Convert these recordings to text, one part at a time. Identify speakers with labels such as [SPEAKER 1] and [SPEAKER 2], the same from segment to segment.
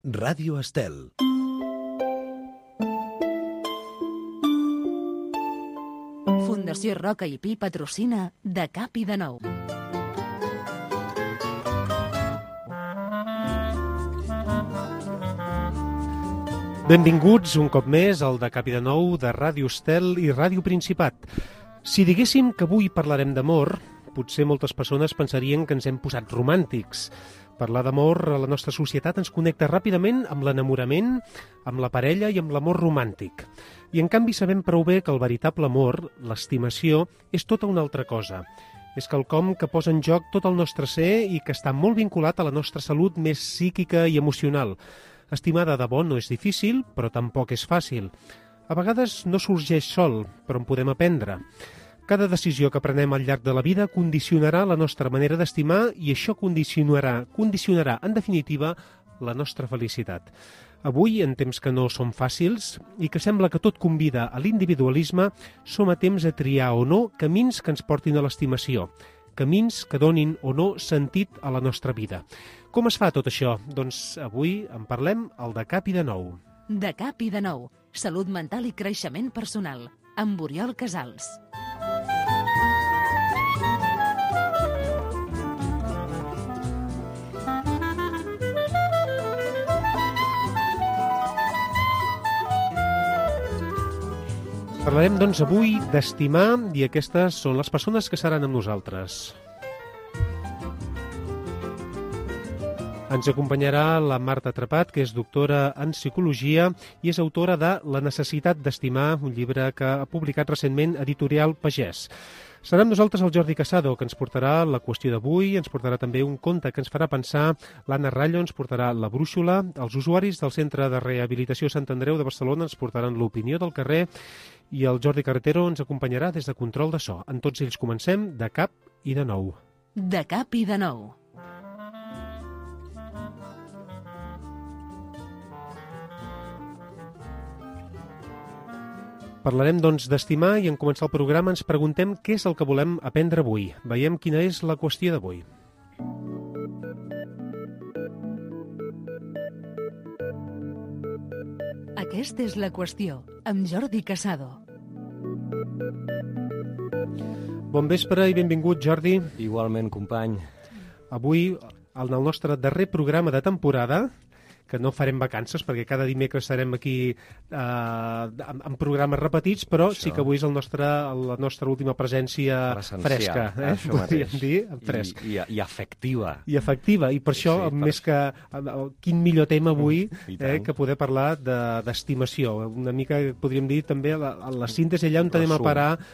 [SPEAKER 1] Ràdio Estel.
[SPEAKER 2] Fundació Roca i Pi patrocina De Cap i de Nou.
[SPEAKER 3] Benvinguts un cop més al De Cap i de Nou de Ràdio Estel i Ràdio Principat. Si diguéssim que avui parlarem d'amor, potser moltes persones pensarien que ens hem posat romàntics. Parlar d'amor a la nostra societat ens connecta ràpidament amb l'enamorament, amb la parella i amb l'amor romàntic. I en canvi sabem prou bé que el veritable amor, l'estimació, és tota una altra cosa. És quelcom que posa en joc tot el nostre ser i que està molt vinculat a la nostra salut més psíquica i emocional. Estimar de debò no és difícil, però tampoc és fàcil. A vegades no sorgeix sol, però en podem aprendre. Cada decisió que prenem al llarg de la vida condicionarà la nostra manera d'estimar i això condicionarà, en definitiva, la nostra felicitat. Avui, en temps que no són fàcils i que sembla que tot convida a l'individualisme, som a temps de triar o no camins que ens portin a l'estimació, camins que donin o no sentit a la nostra vida. Com es fa tot això? Doncs avui en parlem al De Cap i de Nou.
[SPEAKER 2] De Cap i de Nou. Salut mental i creixement personal. Amb Oriol Casals.
[SPEAKER 3] Parlarem, doncs, avui d'estimar i aquestes són les persones que seran amb nosaltres. Ens acompanyarà la Marta Trepat, que és doctora en psicologia i és autora de La necessitat d'estimar, un llibre que ha publicat recentment Editorial Pagès. Serà amb nosaltres el Jordi Casado, que ens portarà la qüestió d'avui, ens portarà també un conte que ens farà pensar, l'Anna Rallo ens portarà la brúixola, els usuaris del Centre de Rehabilitació Sant Andreu de Barcelona ens portaran l'opinió del carrer i el Jordi Carretero ens acompanyarà des de control de so. En tots ells comencem de cap i de nou.
[SPEAKER 2] De Cap i de Nou.
[SPEAKER 3] Parlarem, doncs, d'estimar i en començar el programa ens preguntem què és el que volem aprendre avui. Veiem quina és la qüestió d'avui.
[SPEAKER 2] Aquesta és la qüestió, amb Jordi Casado.
[SPEAKER 3] Bon vespre i benvingut, Jordi.
[SPEAKER 4] Igualment, company.
[SPEAKER 3] Avui, en el nostre darrer programa de temporada, que no farem vacances perquè cada dimecres estarem aquí en programes repetits, però això. Sí que avui és la nostra última presència fresca, podríem dir, fresc.
[SPEAKER 4] I efectiva.
[SPEAKER 3] I efectiva, i per això, sí, més que quin millor tema avui que poder parlar d'estimació. Una mica, podríem dir, també la síntesi allà on anem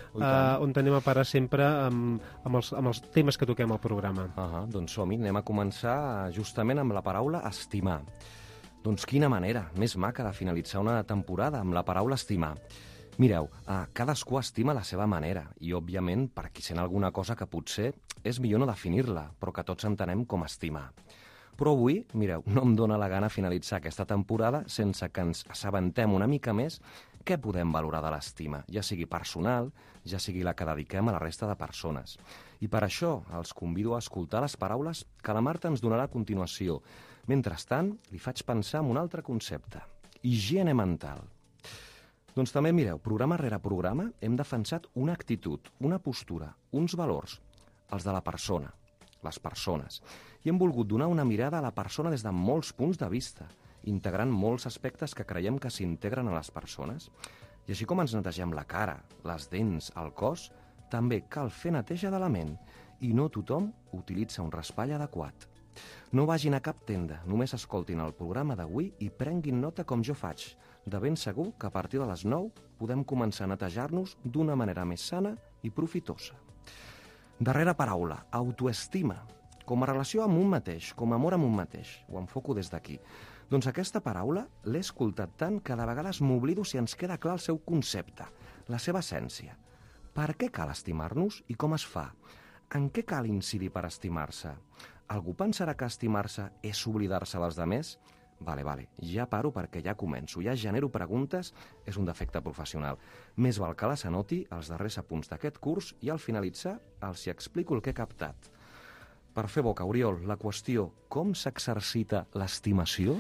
[SPEAKER 3] a parar sempre amb els temes que toquem al programa.
[SPEAKER 4] Doncs som-hi, anem a començar justament amb la paraula estimar. Doncs quina manera més maca de finalitzar una temporada amb la paraula estimar. Mireu, cadascú estima a la seva manera i, òbviament, per qui sent alguna cosa que potser és millor no definir-la, però que tots entenem com estimar. Però avui, mireu, no em dóna la gana finalitzar aquesta temporada sense que ens assabentem una mica més què podem valorar de l'estima, ja sigui personal, ja sigui la que dediquem a la resta de persones. I per això els convido a escoltar les paraules que la Marta ens donarà a continuació. Mentrestant, li faig pensar en un altre concepte, higiene mental. Doncs també, mireu, programa rere programa hem defensat una actitud, una postura, uns valors, els de la persona, les persones, i hem volgut donar una mirada a la persona des de molts punts de vista, integrant molts aspectes que creiem que s'integren a les persones. I així com ens netegem la cara, les dents, el cos, també cal fer neteja de la ment, i no tothom utilitza un raspall adequat. No vagin a cap tenda, només escoltin el programa d'avui i prenguin nota com jo faig. De ben segur que a partir de les 9 podem començar a netejar-nos d'una manera més sana i profitosa. Darrera paraula, autoestima. Com a relació amb un mateix, com a amor amb un mateix. Ho enfoco des d'aquí. Doncs aquesta paraula l'he escoltat tant que de vegades m'oblido si ens queda clar el seu concepte, la seva essència. Per què cal estimar-nos i com es fa? En què cal incidir per estimar-se? Algú pensarà que estimar-se és oblidar-se dels demés? Vale, ja paro perquè ja començo, ja genero preguntes, és un defecte professional. Més val que les anoti als darrers apunts d'aquest curs i al finalitzar els hi explico el que he captat. Per fer boca, Oriol, la qüestió, com s'exercita l'estimació?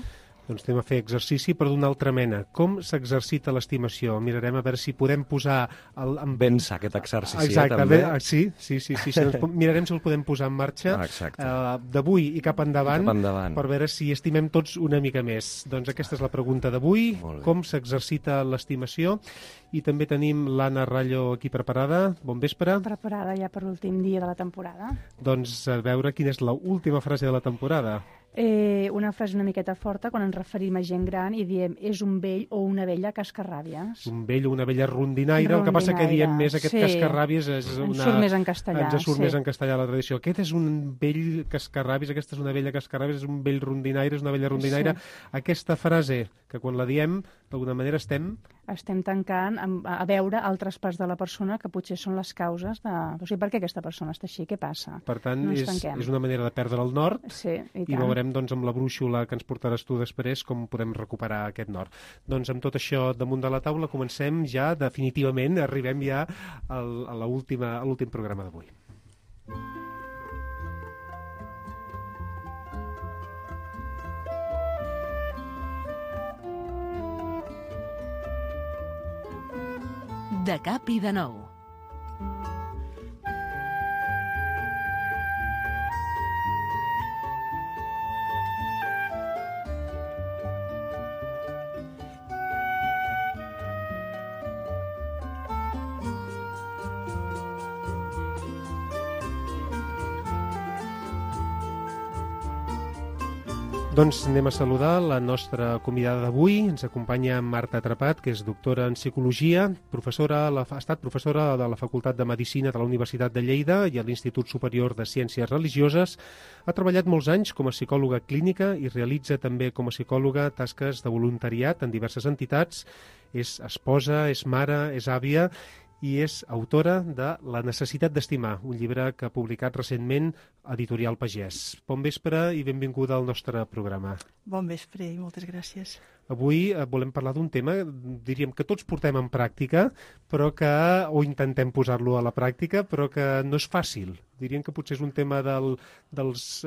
[SPEAKER 3] Doncs anem a fer exercici, però d'una altra mena. Com s'exercita l'estimació? Mirarem a veure si podem posar...
[SPEAKER 4] Ben sa, aquest exercici,
[SPEAKER 3] exacte,
[SPEAKER 4] també.
[SPEAKER 3] Sí. Mirarem si el podem posar en marxa d'avui i cap endavant, per veure si estimem tots una mica més. Doncs aquesta és la pregunta d'avui, com s'exercita l'estimació. I també tenim l'Anna Rallo aquí preparada. Bon vespre.
[SPEAKER 1] Preparada ja per l'últim dia de la temporada.
[SPEAKER 3] Doncs a veure quina és l'última frase de la temporada.
[SPEAKER 1] Una frase una miqueta forta quan ens referim a gent gran i diem és un vell o una vella cascarràbies.
[SPEAKER 3] Un vell o una vella rondinaire. El que passa que diem més aquest cascarràbies és una...
[SPEAKER 1] Ens surt més en castellà.
[SPEAKER 3] Ens surt més en castellà la tradició. Aquest és un vell cascarràbies, aquesta és una vella cascarràbies, és un vell rondinaire, és una vella rondinaire. Sí. Aquesta frase, que quan la diem, d'alguna manera estem tancant
[SPEAKER 1] a veure altres parts de la persona que potser són les causes de... O sigui, per què aquesta persona està així? Què passa?
[SPEAKER 3] Per tant, és una manera de perdre el nord i veurem doncs, amb la brúixola que ens portaràs tu després com podem recuperar aquest nord. Doncs amb tot això damunt de la taula comencem ja definitivament, arribem ja a l'últim programa d'avui.
[SPEAKER 2] De cap i de nou.
[SPEAKER 3] Doncs anem a saludar la nostra convidada d'avui. Ens acompanya Marta Atrapat, que és doctora en Psicologia, ha estat professora de la Facultat de Medicina de la Universitat de Lleida i a l'Institut Superior de Ciències Religioses. Ha treballat molts anys com a psicòloga clínica i realitza també com a psicòloga tasques de voluntariat en diverses entitats. És esposa, és mare, és àvia i és autora de La necessitat d'estimar, un llibre que ha publicat recentment Editorial Pagès. Bon vespre i benvinguda al nostre programa.
[SPEAKER 5] Bon vespre i moltes gràcies.
[SPEAKER 3] Avui volem parlar d'un tema, diríem que tots portem en pràctica, però o intentem posar-lo a la pràctica, però que no és fàcil. Diríem que potser és un tema dels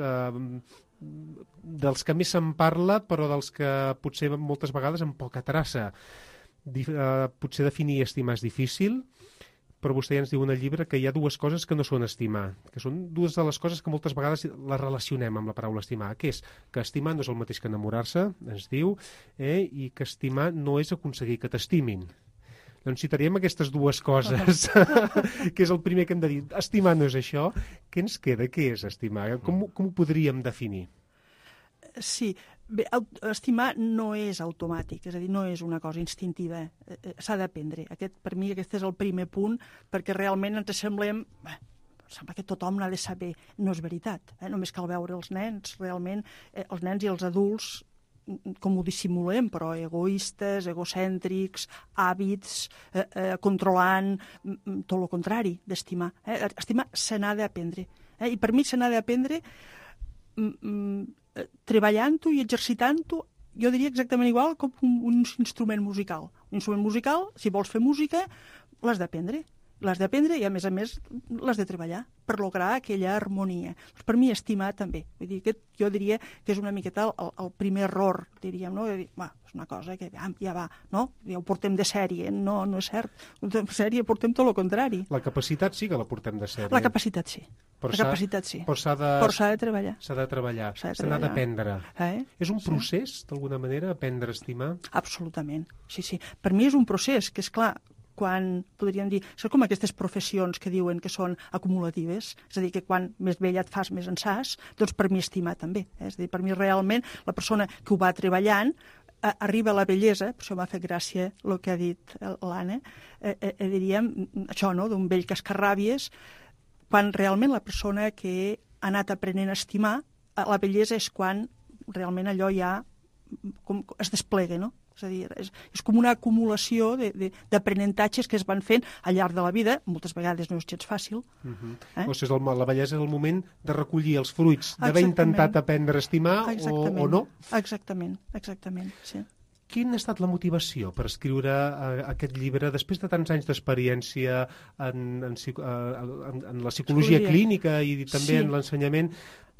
[SPEAKER 3] que més se'n parla, però dels que potser moltes vegades amb poca traça. Potser definir estimar és difícil, però vostè ja ens diu en el llibre que hi ha dues coses que no són estimar, que són dues de les coses que moltes vegades les relacionem amb la paraula estimar, que és que estimar no és el mateix que enamorar-se, ens diu, i que estimar no és aconseguir que t'estimin. Doncs citaríem aquestes dues coses, que és el primer que hem de dir. Estimar no és això. Què ens queda? Què és estimar? Com ho podríem definir?
[SPEAKER 5] Sí, bé, estimar no és automàtic, és a dir, no és una cosa instintiva, s'ha d'aprendre. Per mi aquest és el primer punt, perquè realment ens semblem... Sembla que tothom n'ha de saber. No és veritat, només cal veure els nens, realment, els nens i els adults, com ho dissimulem, però egoistes, egocèntrics, hàbits, controlant, tot el contrari d'estimar. Estimar se n'ha d'aprendre. I per mi se n'ha d'aprendre treballant-ho i exercitant-ho, jo diria exactament igual com un instrument musical. Un instrument musical, si vols fer música, l'has d'aprendre. L'has d'aprendre i, a més, l'has de treballar per lograr aquella harmonia. Per mi, estimar també. Vull dir, jo diria que és una miqueta el primer error, diríem, no? És una cosa que ja va, no? Ja ho portem de sèrie. No és cert. De sèrie portem tot el contrari.
[SPEAKER 3] La capacitat sí que la portem de sèrie.
[SPEAKER 5] La capacitat sí. Però s'ha de treballar.
[SPEAKER 3] S'ha de treballar. Se n'ha d'aprendre. És un procés, d'alguna manera, aprendre a estimar?
[SPEAKER 5] Absolutament. Sí. Per mi és un procés que, és clar, quan, podríem dir, són com aquestes professions que diuen que són acumulatives, és a dir, que quan més vella et fas, més en saps, doncs per mi estimar també. És a dir, per mi realment la persona que ho va treballant arriba a la bellesa, per això m'ha fet gràcia el que ha dit l'Anna, diríem això, no?, d'un vell cascarràbies, quan realment la persona que ha anat aprenent a estimar, la bellesa és quan realment allò ja es desplega, no? És a dir, és com una acumulació d'aprenentatges que es van fent al llarg de la vida, moltes vegades no és gens fàcil.
[SPEAKER 3] O sigui, la bellesa és el moment de recollir els fruits, d'haver intentat aprendre a estimar o no?
[SPEAKER 5] Exactament, sí.
[SPEAKER 3] Quina ha estat la motivació per escriure aquest llibre després de tants anys d'experiència en la psicologia clínica i també en l'ensenyament?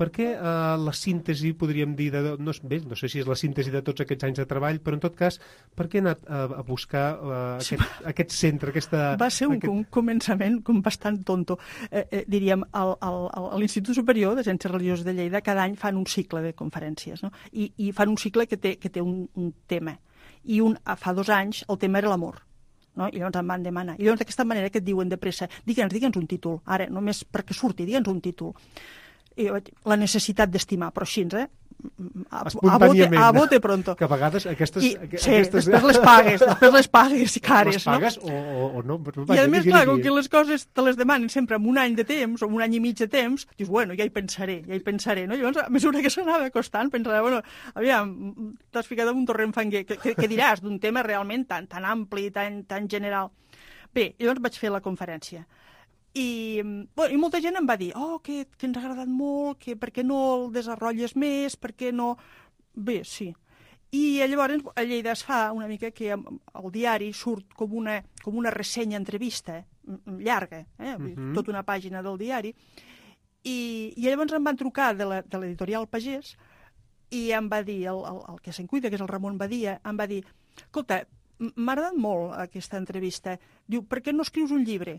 [SPEAKER 3] Per què la síntesi, podríem dir, no sé si és la síntesi de tots aquests anys de treball, però en tot cas, per què he anat a buscar aquest centre, aquesta...
[SPEAKER 5] Va ser un començament bastant tonto. Diríem, a l'Institut Superior de Ciències Religioses de Lleida cada any fan un cicle de conferències, no? I fan un cicle que té un tema. I fa 2 anys el tema era l'amor. No? I llavors em van demanar. I llavors d'aquesta manera que et diuen de pressa, digue'ns un títol, ara, només perquè surti, digue'ns un títol. I jo vaig, la necessitat d'estimar, però així,
[SPEAKER 3] espontàniament.
[SPEAKER 5] A bote pronto.
[SPEAKER 3] Que a vegades aquestes...
[SPEAKER 5] Sí, després les pagues i cares.
[SPEAKER 3] Les pagues o no?
[SPEAKER 5] I a més, clar, com que les coses te les demanen sempre amb un any de temps o amb un any i mig de temps, dius, bueno, ja hi pensaré, no? Llavors, a mesura que s'anava costant, pensava, bueno, aviam, t'has ficat en un torrent fanguer, què diràs d'un tema realment tan ampli, tan general? Bé, llavors vaig fer la conferència. I molta gent em va dir que ens ha agradat molt, que per què no el desenrotlles més, per què no... Bé, sí. I llavors a Lleida es fa una mica que al diari surt com una ressenya entrevista llarga, tota una pàgina del diari, i llavors em van trucar de l'editorial Pagès i em va dir, el que se'n cuida, que és el Ramon Badia, em va dir, escolta, m'ha agradat molt aquesta entrevista. Diu, per què no escrius un llibre?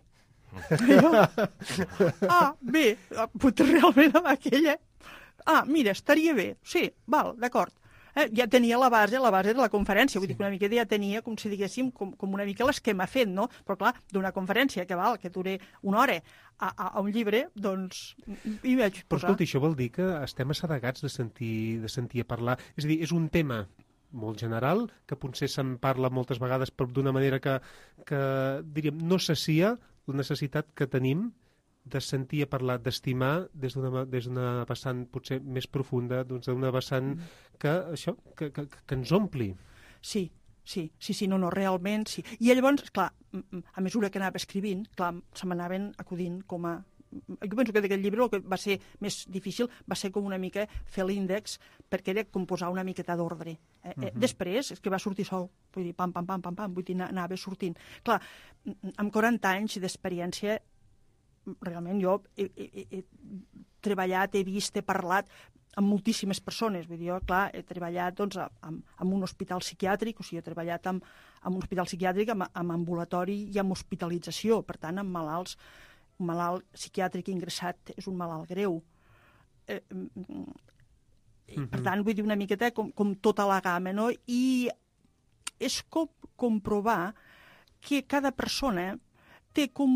[SPEAKER 5] Bé, realment amb aquella... Mira, estaria bé. Sí, val, d'acord. Ja tenia la base de la conferència, vull dir que una mica ja tenia, com si diguéssim, com una mica l'esquema fet, no? Però clar, d'una conferència que dure 1 hora a un llibre, doncs hi vaig posar.
[SPEAKER 3] Però escolta, això vol dir que estem assedegats de sentir a parlar. És a dir, és un tema molt general, que potser se'n parla moltes vegades però d'una manera que diríem, no sacia la necessitat que tenim de sentir a parlar, d'estimar des d'una vessant potser més profunda, d'una vessant que ens ompli.
[SPEAKER 5] Sí, no, realment sí. I llavors, clar, a mesura que anava escrivint, clar, se m'anaven acudint com a... Jo penso que d'aquest llibre el que va ser més difícil va ser com una mica fer l'índex, perquè era com posar una miqueta d'ordre. Després, és que va sortir sol, vull dir, pam, vull dir, anava sortint. Clar, amb 40 anys d'experiència, realment jo he treballat, he vist, he parlat amb moltíssimes persones. Vull dir, jo, clar, he treballat doncs, en un hospital psiquiàtric, o sigui, he treballat en un hospital psiquiàtric, amb ambulatori i amb hospitalització, per tant, amb malalts. Un malalt psiquiàtric ingressat és un malalt greu. Per tant, vull dir una miqueta com tota la gamma, no? I és com comprovar que cada persona té com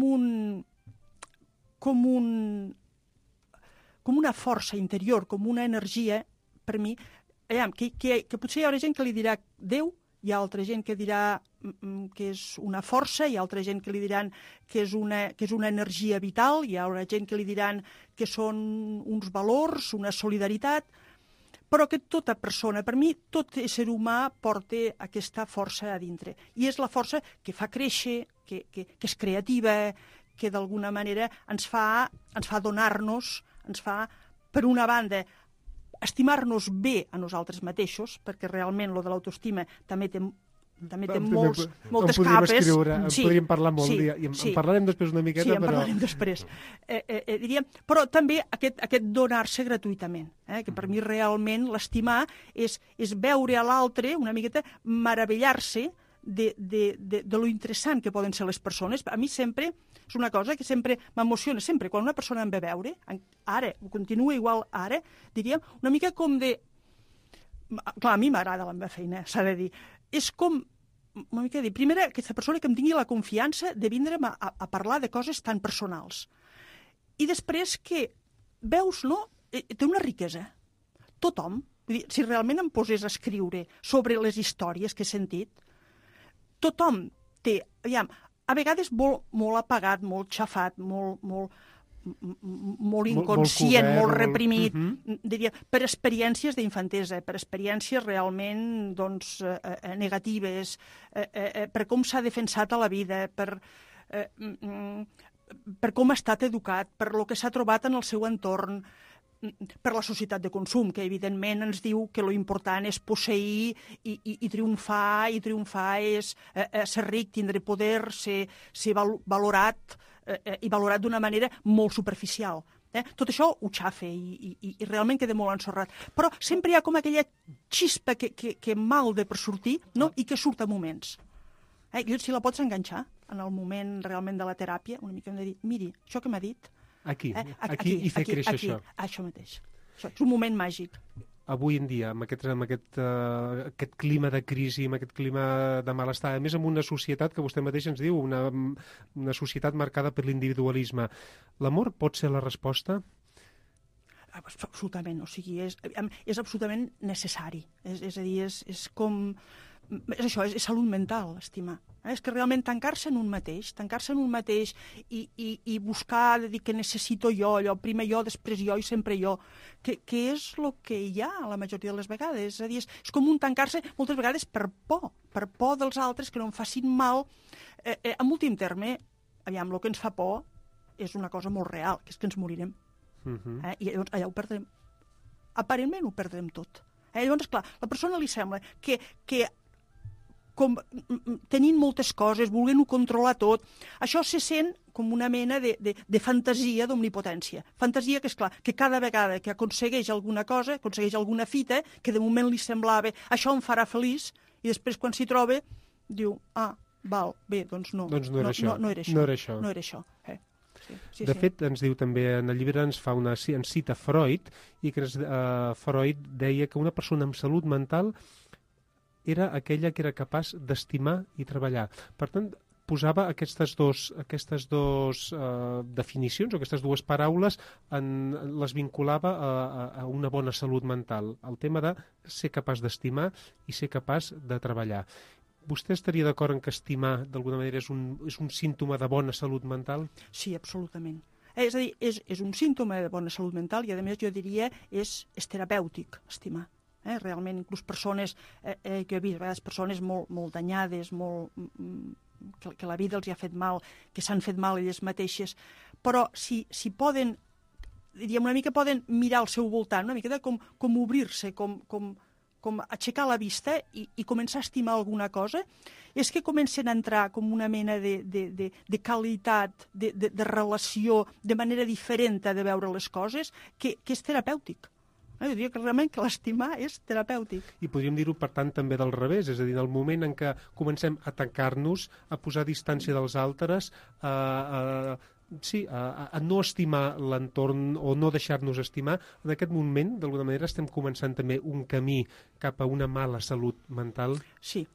[SPEAKER 5] una força interior, com una energia, per mi, que potser hi haurà gent que li dirà Déu, hi ha altra gent que dirà que és una força, hi ha altra gent que li diran que és una energia vital, hi haurà gent que li diran que són uns valors, una solidaritat, però que tota persona, per mi, tot ésser humà porta aquesta força a dintre. I és la força que fa créixer, que és creativa, que d'alguna manera ens fa donar-nos, ens fa, per una banda, estimar-nos bé a nosaltres mateixos, perquè realment lo de l'autoestima també té moltes capes.
[SPEAKER 3] En podríem parlar molt, i en parlarem després una miqueta.
[SPEAKER 5] Sí, en parlarem després. Diríem, però també aquest donar-se gratuïtament, que per mi realment l'estimar és veure a l'altre una miqueta meravellar-se de lo interessant que poden ser les persones. A mi sempre és una cosa que sempre m'emociona, sempre quan una persona em ve a veure, ara, ho continua igual ara, diríem, una mica com de... Clar, a mi m'agrada la meva feina, s'ha de dir. És com, una mica de dir, primer, aquesta persona que em tingui la confiança de vindre'm a parlar de coses tan personals. I després que veus, no?, té una riquesa. Tothom, vull dir, si realment em posés a escriure sobre les històries que he sentit, tothom té, a vegades molt apagat, molt xafat, molt inconscient, molt reprimit, diria, per experiències d'infantesa, per experiències realment negatives, per com s'ha defensat a la vida, per com ha estat educat, per lo que s'ha trobat en el seu entorn, per la societat de consum, que evidentment ens diu que lo important és posseir i triomfar és ser ric, tindre poder, ser valorat, i valorat d'una manera molt superficial. Tot això ho xafa i realment queda molt ensorrat. Però sempre hi ha com aquella xispa que malda per sortir, no? I que surt a moments. I si la pots enganxar en el moment realment de la teràpia, una mica hem de dir, miri, això que m'ha dit...
[SPEAKER 3] Aquí i fer créixer això.
[SPEAKER 5] Això mateix. Això és un moment màgic.
[SPEAKER 3] Avui en dia, amb aquest clima de crisi, amb aquest clima de malestar, a més amb una societat que vostè mateix ens diu, una societat marcada per l'individualisme, l'amor pot ser la resposta?
[SPEAKER 5] Absolutament, o sigui, és absolutament necessari. És a dir, és com... És això, és salut mental, estimar. És que realment tancar-se en un mateix i buscar de dir que necessito jo, allò, primer jo, després jo i sempre jo, que és el que hi ha la majoria de les vegades. És a dir, és com un tancar-se moltes vegades per por dels altres, que no em facin mal. En últim terme, aviam, el que ens fa por és una cosa molt real, que és que ens morirem. I llavors allà ho perdrem. Aparentment ho perdrem tot. Llavors, clar, la persona li sembla que com tenint moltes coses, volent-ho controlar tot, això se sent com una mena de fantasia d'omnipotència. Fantasia que, és clar, que cada vegada que aconsegueix alguna cosa, aconsegueix alguna fita, que de moment li semblava això em farà feliç, i després quan s'hi troba diu, val, bé, doncs no.
[SPEAKER 3] Doncs no era això.
[SPEAKER 5] No era això. Sí,
[SPEAKER 3] de fet, ens diu també, en el llibre ens cita Freud, i que Freud deia que una persona amb salut mental era aquella que era capaç d'estimar i treballar. Per tant, posava aquestes dos definicions, o aquestes dues paraules, les vinculava a una bona salut mental. El tema de ser capaç d'estimar i ser capaç de treballar. Vostè estaria d'acord en que estimar, d'alguna manera, és un símptoma de bona salut mental?
[SPEAKER 5] Sí, absolutament. És a dir, és un símptoma de bona salut mental i, a més, jo diria, és terapèutic, estimar. Realment, inclús persones, que he vist, a vegades persones molt danyades, que la vida els hi ha fet mal, que s'han fet mal elles mateixes, però si poden, diríem, una mica poden mirar al seu voltant, una mica de com obrir-se, com aixecar la vista i començar a estimar alguna cosa, és que comencen a entrar com una mena de qualitat, de relació, de manera diferent de veure les coses, que és terapèutic. Jo diria que realment que l'estimar és terapèutic.
[SPEAKER 3] I podríem dir-ho, per tant, també del revés, és a dir, en el moment en què comencem a tancar-nos, a posar distància dels altres, a no estimar l'entorn o no deixar-nos estimar, en aquest moment, d'alguna manera, estem començant també un camí cap a una mala salut mental?
[SPEAKER 5] Sí,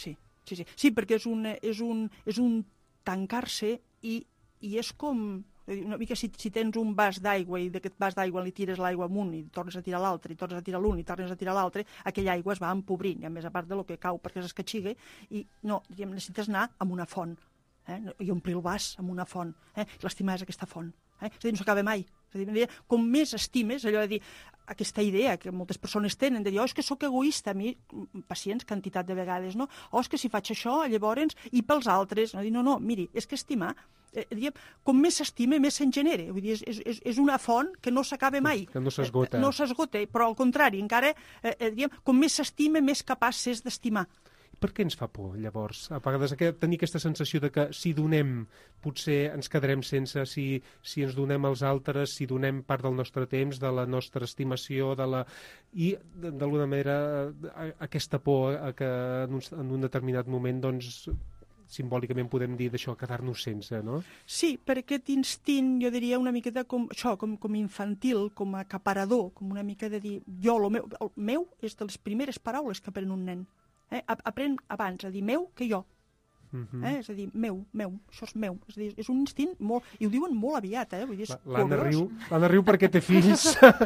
[SPEAKER 5] perquè és un tancar-se i és com... Una mica si tens un vas d'aigua i d'aquest vas d'aigua li tires l'aigua amunt i tornes a tirar l'altre, i tornes a tirar l'un i tornes a tirar l'altre, aquella aigua es va empobrint, i a més a part del que cau perquè s'escatxiga, i no, necessites anar amb una font, i omplir el vas amb una font. L'estimar és aquesta font. És a dir, no s'acaba mai. És a dir, com més estimes, allò de dir, aquesta idea que moltes persones tenen, de dir, és que sóc egoista, a mi, pacients, quantitat de vegades, no? És que si faig això, llavors, i pels altres, no, miri, és que estimar, com més s'estima, més se'n genera. Vull dir, és una font que no s'acaba mai.
[SPEAKER 3] Que no s'esgota.
[SPEAKER 5] No s'esgota, però al contrari, encara, com més s'estima, més capaç és d'estimar.
[SPEAKER 3] Per què ens fa por, llavors? A vegades tenir aquesta sensació de que si donem potser ens quedarem sense, si ens donem als altres, si donem part del nostre temps, de la nostra estimació, i d'alguna manera aquesta por que en un determinat moment, doncs, simbòlicament podem dir d'això, quedar-nos sense, no?
[SPEAKER 5] Sí, per aquest instint, jo diria una miqueta com infantil, com acaparador, com una mica de dir, el meu és de les primeres paraules que aprèn un nen. Aprèn abans a dir meu que jo. És a dir, meu, això és meu. És a dir, és un instint molt... I ho diuen molt aviat, Vull dir,
[SPEAKER 3] L'Anna riu perquè té fills.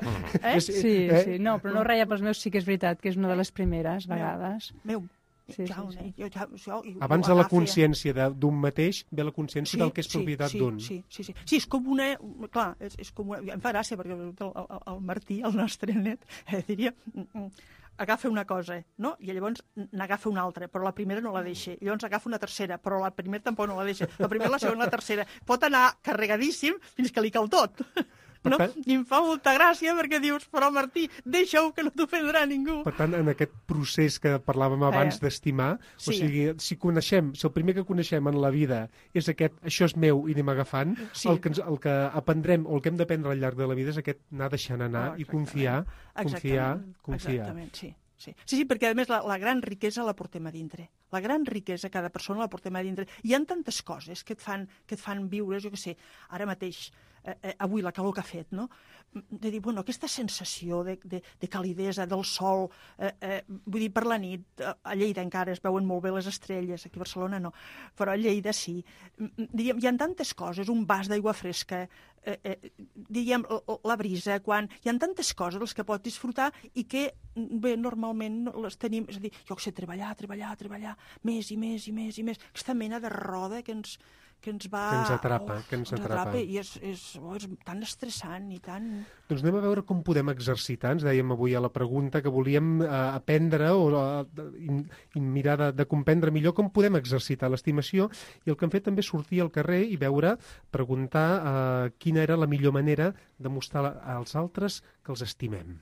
[SPEAKER 1] Sí, no, però no reia pels meus, sí que és veritat, que és una de les primeres vegades.
[SPEAKER 5] Meu.
[SPEAKER 1] Sí.
[SPEAKER 3] Abans de la consciència d'un mateix, ve la consciència del que és propietat d'un.
[SPEAKER 5] Sí, és com una... Clar, és com una... Em fa gràcia, perquè el Martí, el nostre net, diria... agafa una cosa, no? I llavors n'agafa una altra, però la primera no la deixa. I llavors agafa una tercera, però la primera tampoc no la deixa. La primera, la segona, la tercera. Pot anar carregadíssim fins que li cal tot. no?
[SPEAKER 3] tant...
[SPEAKER 5] I em fa molta gràcia perquè dius, però Martí, deixa-ho que no t'ofendrà ningú.
[SPEAKER 3] Per tant, en aquest procés que parlàvem abans d'estimar, o sigui, si el primer que coneixem en la vida és aquest, això és meu i anem agafant, el que aprendrem o el que hem d'aprendre al llarg de la vida és aquest anar deixant anar i confiar.
[SPEAKER 5] Exactament, sí. Sí, perquè a més la gran riquesa la portem a dintre. La gran riquesa, cada persona la portem a dintre. Hi ha tantes coses que et fan viure, jo què sé, ara mateix, avui la calor que ha fet, no? De dir, bueno, aquesta sensació de calidesa del sol, vull dir, per la nit, a Lleida encara es veuen molt bé les estrelles, aquí a Barcelona no, però a Lleida sí. Diríem, hi ha tantes coses, un vas d'aigua fresca, diríem, la brisa, hi ha tantes coses les que pots disfrutar i que, bé, normalment les tenim, és a dir, jo què sé, treballar, més i més i més i més, aquesta mena de roda que ens
[SPEAKER 3] atrapa.
[SPEAKER 5] I és tan estressant i tan...
[SPEAKER 3] Doncs anem a veure com podem exercitar. Ens dèiem avui a la pregunta que volíem aprendre i mirar de comprendre millor com podem exercitar l'estimació, i el que hem fet també és sortir al carrer i preguntar quina era la millor manera de mostrar als altres que els estimem.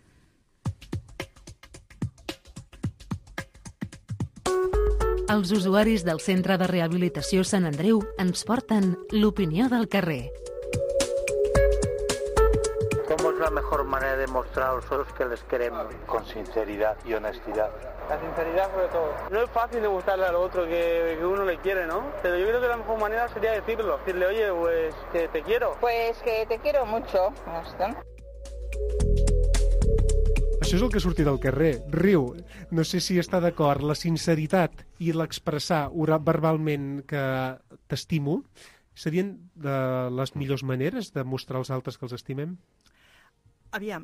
[SPEAKER 2] Els usuaris del Centre de Rehabilitació Sant Andreu ens porten l'opinió del carrer.
[SPEAKER 6] ¿Cómo es la mejor manera de mostrar a los otros que les queremos? Con sinceridad y honestidad.
[SPEAKER 7] La sinceridad sobre todo. No es fácil demostrarle al otro que uno le quiere, ¿no? Pero yo creo que la mejor manera sería decirlo. Decirle, oye, pues que te quiero.
[SPEAKER 8] Pues que te quiero mucho.
[SPEAKER 3] Això és el que ha sortit al carrer. Riu, no sé si està d'acord, la sinceritat i l'expressar verbalment que t'estimo serien de les millors maneres de mostrar als altres que els estimem?
[SPEAKER 5] Aviam,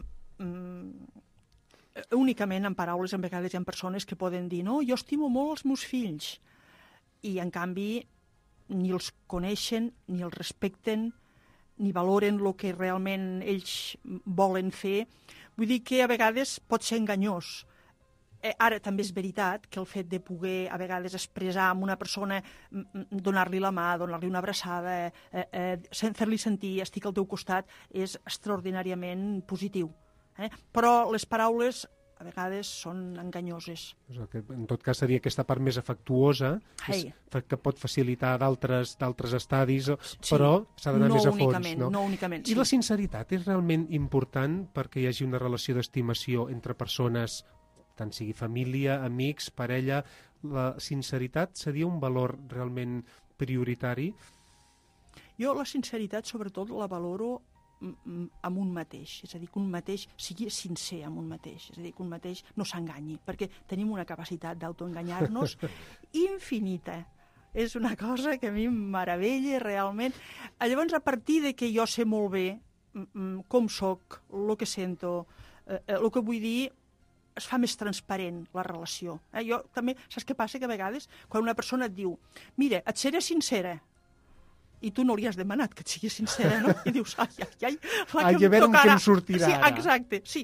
[SPEAKER 5] únicament en paraules, en vegades hi ha persones que poden dir no, jo estimo molt els meus fills, i en canvi ni els coneixen, ni els respecten, ni valoren el que realment ells volen fer. Vull dir que a vegades pot ser enganyós. Ara també és veritat que el fet de poder a vegades expressar amb una persona, donar-li la mà, donar-li una abraçada, fer-li sentir estic al teu costat, és extraordinàriament positiu. Però les paraules a vegades són enganyoses.
[SPEAKER 3] En tot cas seria aquesta part més afectuosa, que pot facilitar d'altres estadis, però s'ha d'anar més a fons.
[SPEAKER 5] No únicament.
[SPEAKER 3] I la sinceritat és realment important perquè hi hagi una relació d'estimació entre persones, tant sigui família, amics, parella. La sinceritat seria un valor realment prioritari?
[SPEAKER 5] Jo la sinceritat sobretot la valoro amb un mateix, és a dir, que un mateix sigui sincer amb un mateix, és a dir, que un mateix no s'enganyi, perquè tenim una capacitat d'autoenganyar-nos infinita. És una cosa que a mi em meravella realment. Llavors, a partir de que jo sé molt bé com soc, el que sento, el que vull dir, es fa més transparent la relació. Jo també, saps què passa? Que a vegades, quan una persona et diu mira, et seré sincera, i tu no li has demanat que et sigui sincera, no? I dius, ai,
[SPEAKER 3] a veure què em sortirà ara.
[SPEAKER 5] Exacte, sí.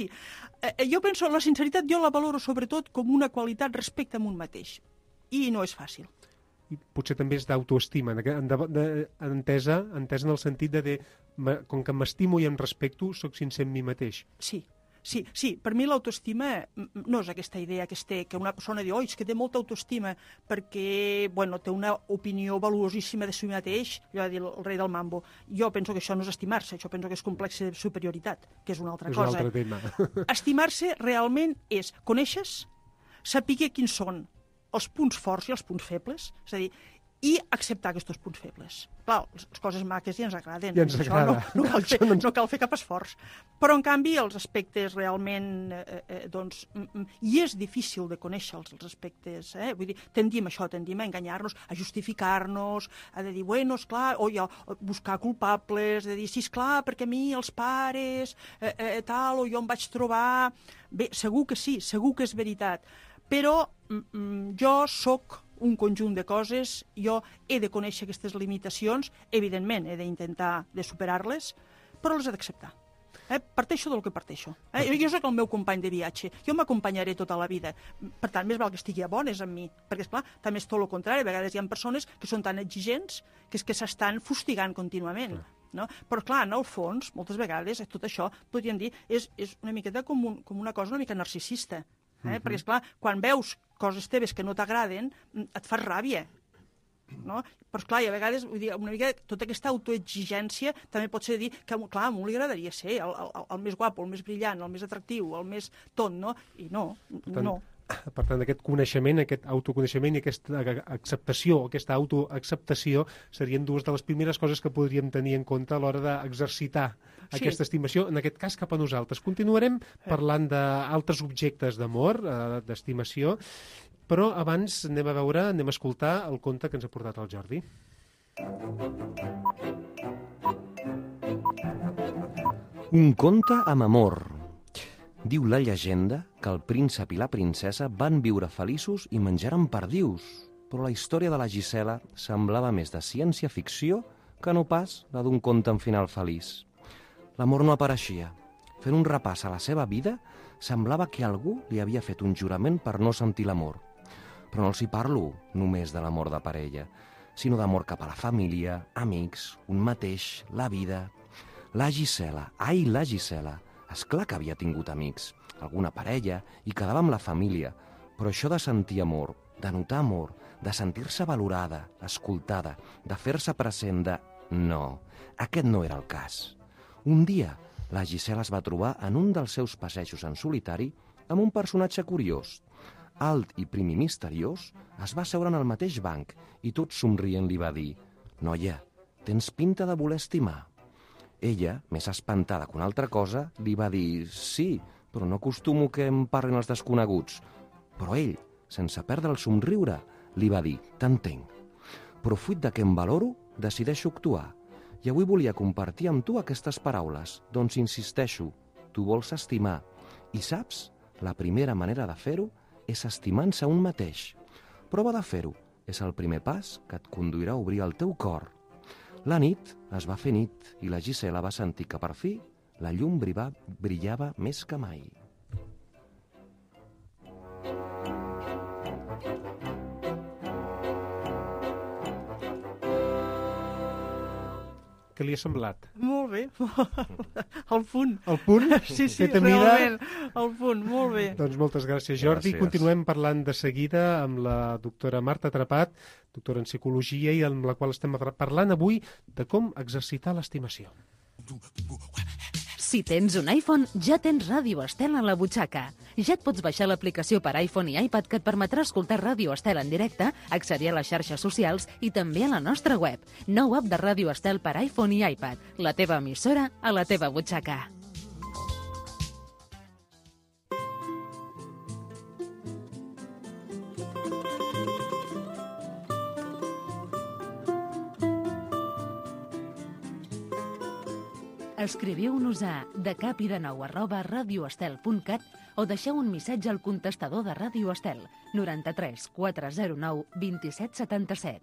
[SPEAKER 5] Jo penso, la sinceritat jo la valoro sobretot com una qualitat respecte a un mateix. I no és fàcil.
[SPEAKER 3] I potser també és d'autoestima, entesa en el sentit de com que m'estimo i em respecto, sóc sincer amb mi mateix.
[SPEAKER 5] Sí, per mi l'autoestima no és aquesta idea que es té, que una persona diu, és que té molta autoestima perquè, té una opinió valuosíssima de si mateix, allò va dir el rei del mambo. Jo penso que això no és estimar-se, això penso que és complex de superioritat, que és una altra cosa.
[SPEAKER 3] És un altre tema.
[SPEAKER 5] Estimar-se realment és conèixer, saber quins són els punts forts i els punts febles, és a dir, i acceptar aquests punts febles. Clar, les coses maques ja ens agraden.
[SPEAKER 3] Ja ens agrada.
[SPEAKER 5] No cal fer cap esforç. Però, en canvi, els aspectes realment... I és difícil de conèixer els aspectes. Vull dir, tendim a enganyar-nos, a justificar-nos, a dir, esclar, o buscar culpables, de dir, sí, esclar, perquè a mi els pares, o jo em vaig trobar... Bé, segur que sí, segur que és veritat. Però jo sóc un conjunt de coses, jo he de conèixer aquestes limitacions, evidentment he d'intentar de superar-les, però les he d'acceptar. Parteixo del que parteixo. Jo soc el meu company de viatge, jo m'acompanyaré tota la vida. Per tant, més val que estigui a bones amb mi, perquè, esclar, també és tot el contrari. A vegades hi ha persones que són tan exigents que és que s'estan fustigant contínuament. No? Però, clar, en el fons, moltes vegades, tot això, podríem dir, és una miqueta com una cosa una mica narcisista. Perquè, esclar, quan veus coses teves que no t'agraden, et fas ràbia. No? Però, esclar, i a vegades, vull dir, una mica tota aquesta autoexigència també pot ser dir que, clar, a mi li agradaria ser el més guapo, el més brillant, el més atractiu, el més tot, no? I no.
[SPEAKER 3] Per tant, aquest coneixement, aquest autoconeixement i aquesta acceptació, aquesta autoacceptació serien dues de les primeres coses que podríem tenir en compte a l'hora d'exercitar aquesta estimació, en aquest cas cap a nosaltres. Continuarem parlant d'altres objectes d'amor, d'estimació, però abans anem a escoltar el conte que ens ha portat el Jordi.
[SPEAKER 4] Un conte amb amor. Diu la llegenda que el príncep i la princesa van viure feliços i menjaren perdius, però la història de la Gisela semblava més de ciència-ficció que no pas la d'un conte amb final feliç. L'amor no apareixia. Fent un repàs a la seva vida, semblava que algú li havia fet un jurament per no sentir l'amor. Però no els hi parlo només de l'amor de parella, sinó d'amor cap a la família, amics, un mateix, la vida. La Gisela, la Gisela, esclar que havia tingut amics, alguna parella, i quedava amb la família, però això de sentir amor, de notar amor, de sentir-se valorada, escoltada, de fer-se present, No, aquest no era el cas. Un dia, la Gisela es va trobar en un dels seus passejos en solitari amb un personatge curiós. Alt i prim i misteriós, es va seure en el mateix banc i tot somrient li va dir: «Noia, tens pinta de voler estimar». Ella, més espantada que una altra cosa, li va dir: «Sí, però no acostumo que em parlin els desconeguts». Però ell, sense perdre el somriure, li va dir: «T'entenc. Però fruit de què em valoro, decideixo actuar. I avui volia compartir amb tu aquestes paraules. Doncs insisteixo, tu vols estimar. I saps? La primera manera de fer-ho és estimant-se un mateix. Prova de fer-ho. És el primer pas que et conduirà a obrir el teu cor». La nit es va fer nit i la Gisela va sentir que per fi la llum brillava més que mai.
[SPEAKER 3] Què li ha semblat?
[SPEAKER 5] Molt bé, al punt.
[SPEAKER 3] Al punt?
[SPEAKER 5] Sí,
[SPEAKER 3] Feta
[SPEAKER 5] realment, al punt, molt bé.
[SPEAKER 3] Doncs moltes gràcies, Jordi.
[SPEAKER 4] Gràcies.
[SPEAKER 3] Continuem parlant de seguida amb la doctora Marta Trepat, doctora en psicologia, i amb la qual estem parlant avui de com exercitar l'estimació.
[SPEAKER 2] Si tens un iPhone, ja tens Ràdio Estel a la butxaca. Ja et pots baixar l'aplicació per iPhone i iPad que et permetrà escoltar Ràdio Estel en directe, accedir a les xarxes socials i també a la nostra web. Nou app de Ràdio Estel per iPhone i iPad. La teva emissora a la teva butxaca. Escriviu-nos a decapidenou@radioestel.cat o deixeu un missatge al contestador de Ràdio Estel 93 409 27 77.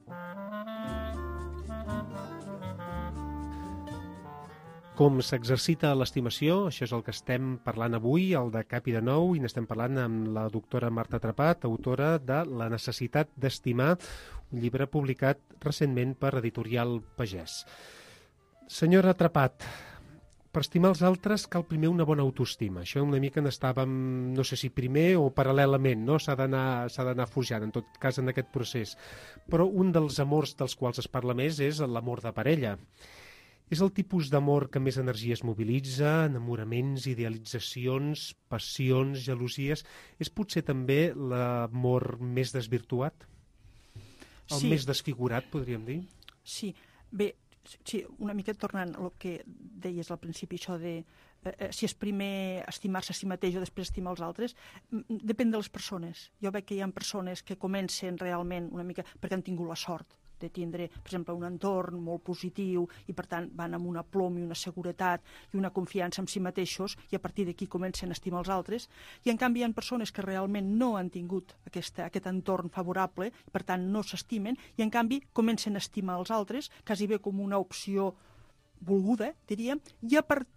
[SPEAKER 3] Com s'exercita l'estimació, això és el que estem parlant avui, el de Cap i de Nou, i n'estem parlant amb la doctora Marta Trepat, autora de La necessitat d'estimar, un llibre publicat recentment per Editorial Pagès. Senyora Trepat, per estimar els altres cal primer una bona autoestima. Això una mica n'estàvem, no sé si primer o paral·lelament, no? S'ha d'anar forjant, en tot cas, en aquest procés. Però un dels amors dels quals es parla més és l'amor de parella. És el tipus d'amor que més energies mobilitza, enamoraments, idealitzacions, passions, gelosies. És potser també l'amor més desvirtuat? El més desfigurat, podríem dir?
[SPEAKER 5] Sí, bé, sí, una mica tornant al que deies al principi, això de si és primer estimar-se a si mateix o després estimar els altres, depèn de les persones. Jo veig que hi ha persones que comencen realment una mica perquè han tingut la sort de tindre, per exemple, un entorn molt positiu i, per tant, van amb una plom i una seguretat i una confiança en si mateixos i a partir d'aquí comencen a estimar els altres. I, en canvi, hi ha persones que realment no han tingut aquest entorn favorable, per tant, no s'estimen i, en canvi, comencen a estimar els altres, quasi bé com una opció volguda, diríem, i a partir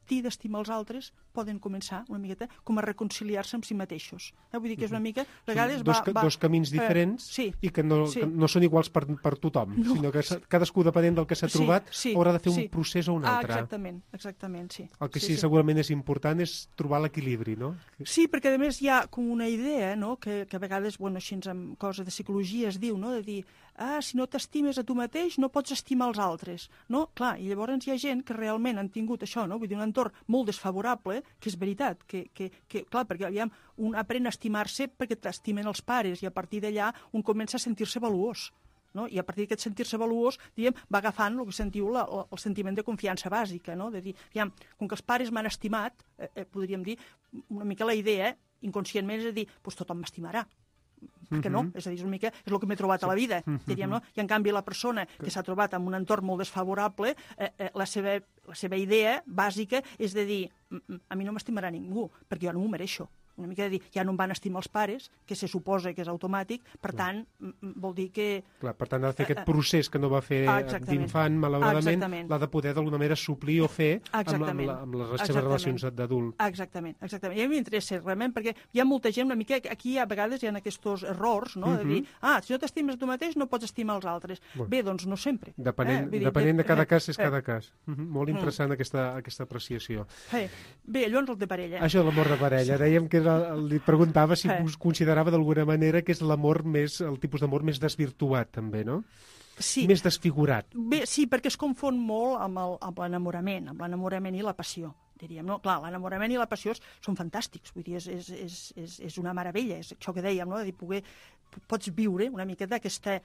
[SPEAKER 5] partir d'estimar els altres poden començar una miqueta com a reconciliar-se amb si mateixos. Vull dir que és una mica... A vegades
[SPEAKER 3] dos camins diferents i que no són iguals per tothom, sinó que cadascú, depenent del que s'ha trobat, haurà de fer un procés o un altre.
[SPEAKER 5] Exactament, sí.
[SPEAKER 3] El que segurament és important és trobar l'equilibri, no?
[SPEAKER 5] Sí, perquè a més hi ha com una idea, no?, que a vegades, així amb coses de psicologia es diu, no?, de dir, si no t'estimes a tu mateix no pots estimar els altres, no? Clar, i llavors hi ha gent que realment han tingut això, no?, vull dir, un entorn molt desfavorable, que és veritat, que clar, perquè aviam, un aprèn a estimar-se perquè t'estimen els pares, i a partir d'allà un comença a sentir-se valuós, no? I a partir d'aquest sentir-se valuós, diguem, va agafant el que sentiu el sentiment de confiança bàsica, no?, de dir, aviam, com que els pares m'han estimat, podríem dir, una mica la idea, inconscientment, és a dir, doncs tothom m'estimarà. Perquè no? És a dir, és una mica és el que m'he trobat a la vida, diríem, no? I en canvi la persona que s'ha trobat en un entorn molt desfavorable, la seva idea bàsica és de dir, a mi no m'estimarà ningú, perquè jo no m'ho mereixo. Una mica de dir, ja no em van estimar els pares, que se suposa que és automàtic, per tant, vol dir que...
[SPEAKER 3] Clar, per tant, ha de fer aquest procés que no va fer d'infant, malauradament, l'ha de poder d'alguna manera suplir o fer amb les seves relacions d'adult.
[SPEAKER 5] Exactament. I a mi m'interessa realment, perquè hi ha molta gent, una mica, aquí a vegades hi ha aquests errors, no?, de dir, si no t'estimes tu mateix no pots estimar els altres. Bé, doncs no sempre.
[SPEAKER 3] Depenent de cada cas és cada cas. Molt interessant aquesta apreciació.
[SPEAKER 5] Bé, llavors el de parella.
[SPEAKER 3] Això, l'amor de parella. Dèiem que li preguntava si considerava d'alguna manera que és l'amor el tipus d'amor més desvirtuat, també, no?
[SPEAKER 5] Sí.
[SPEAKER 3] Més desfigurat.
[SPEAKER 5] Bé, sí, perquè es confon molt amb l'enamorament i la passió, diríem, no? Clar, l'enamorament i la passió són fantàstics, vull dir, és una meravella, és això que dèiem, no?, de dir, pots viure una mica d'aquesta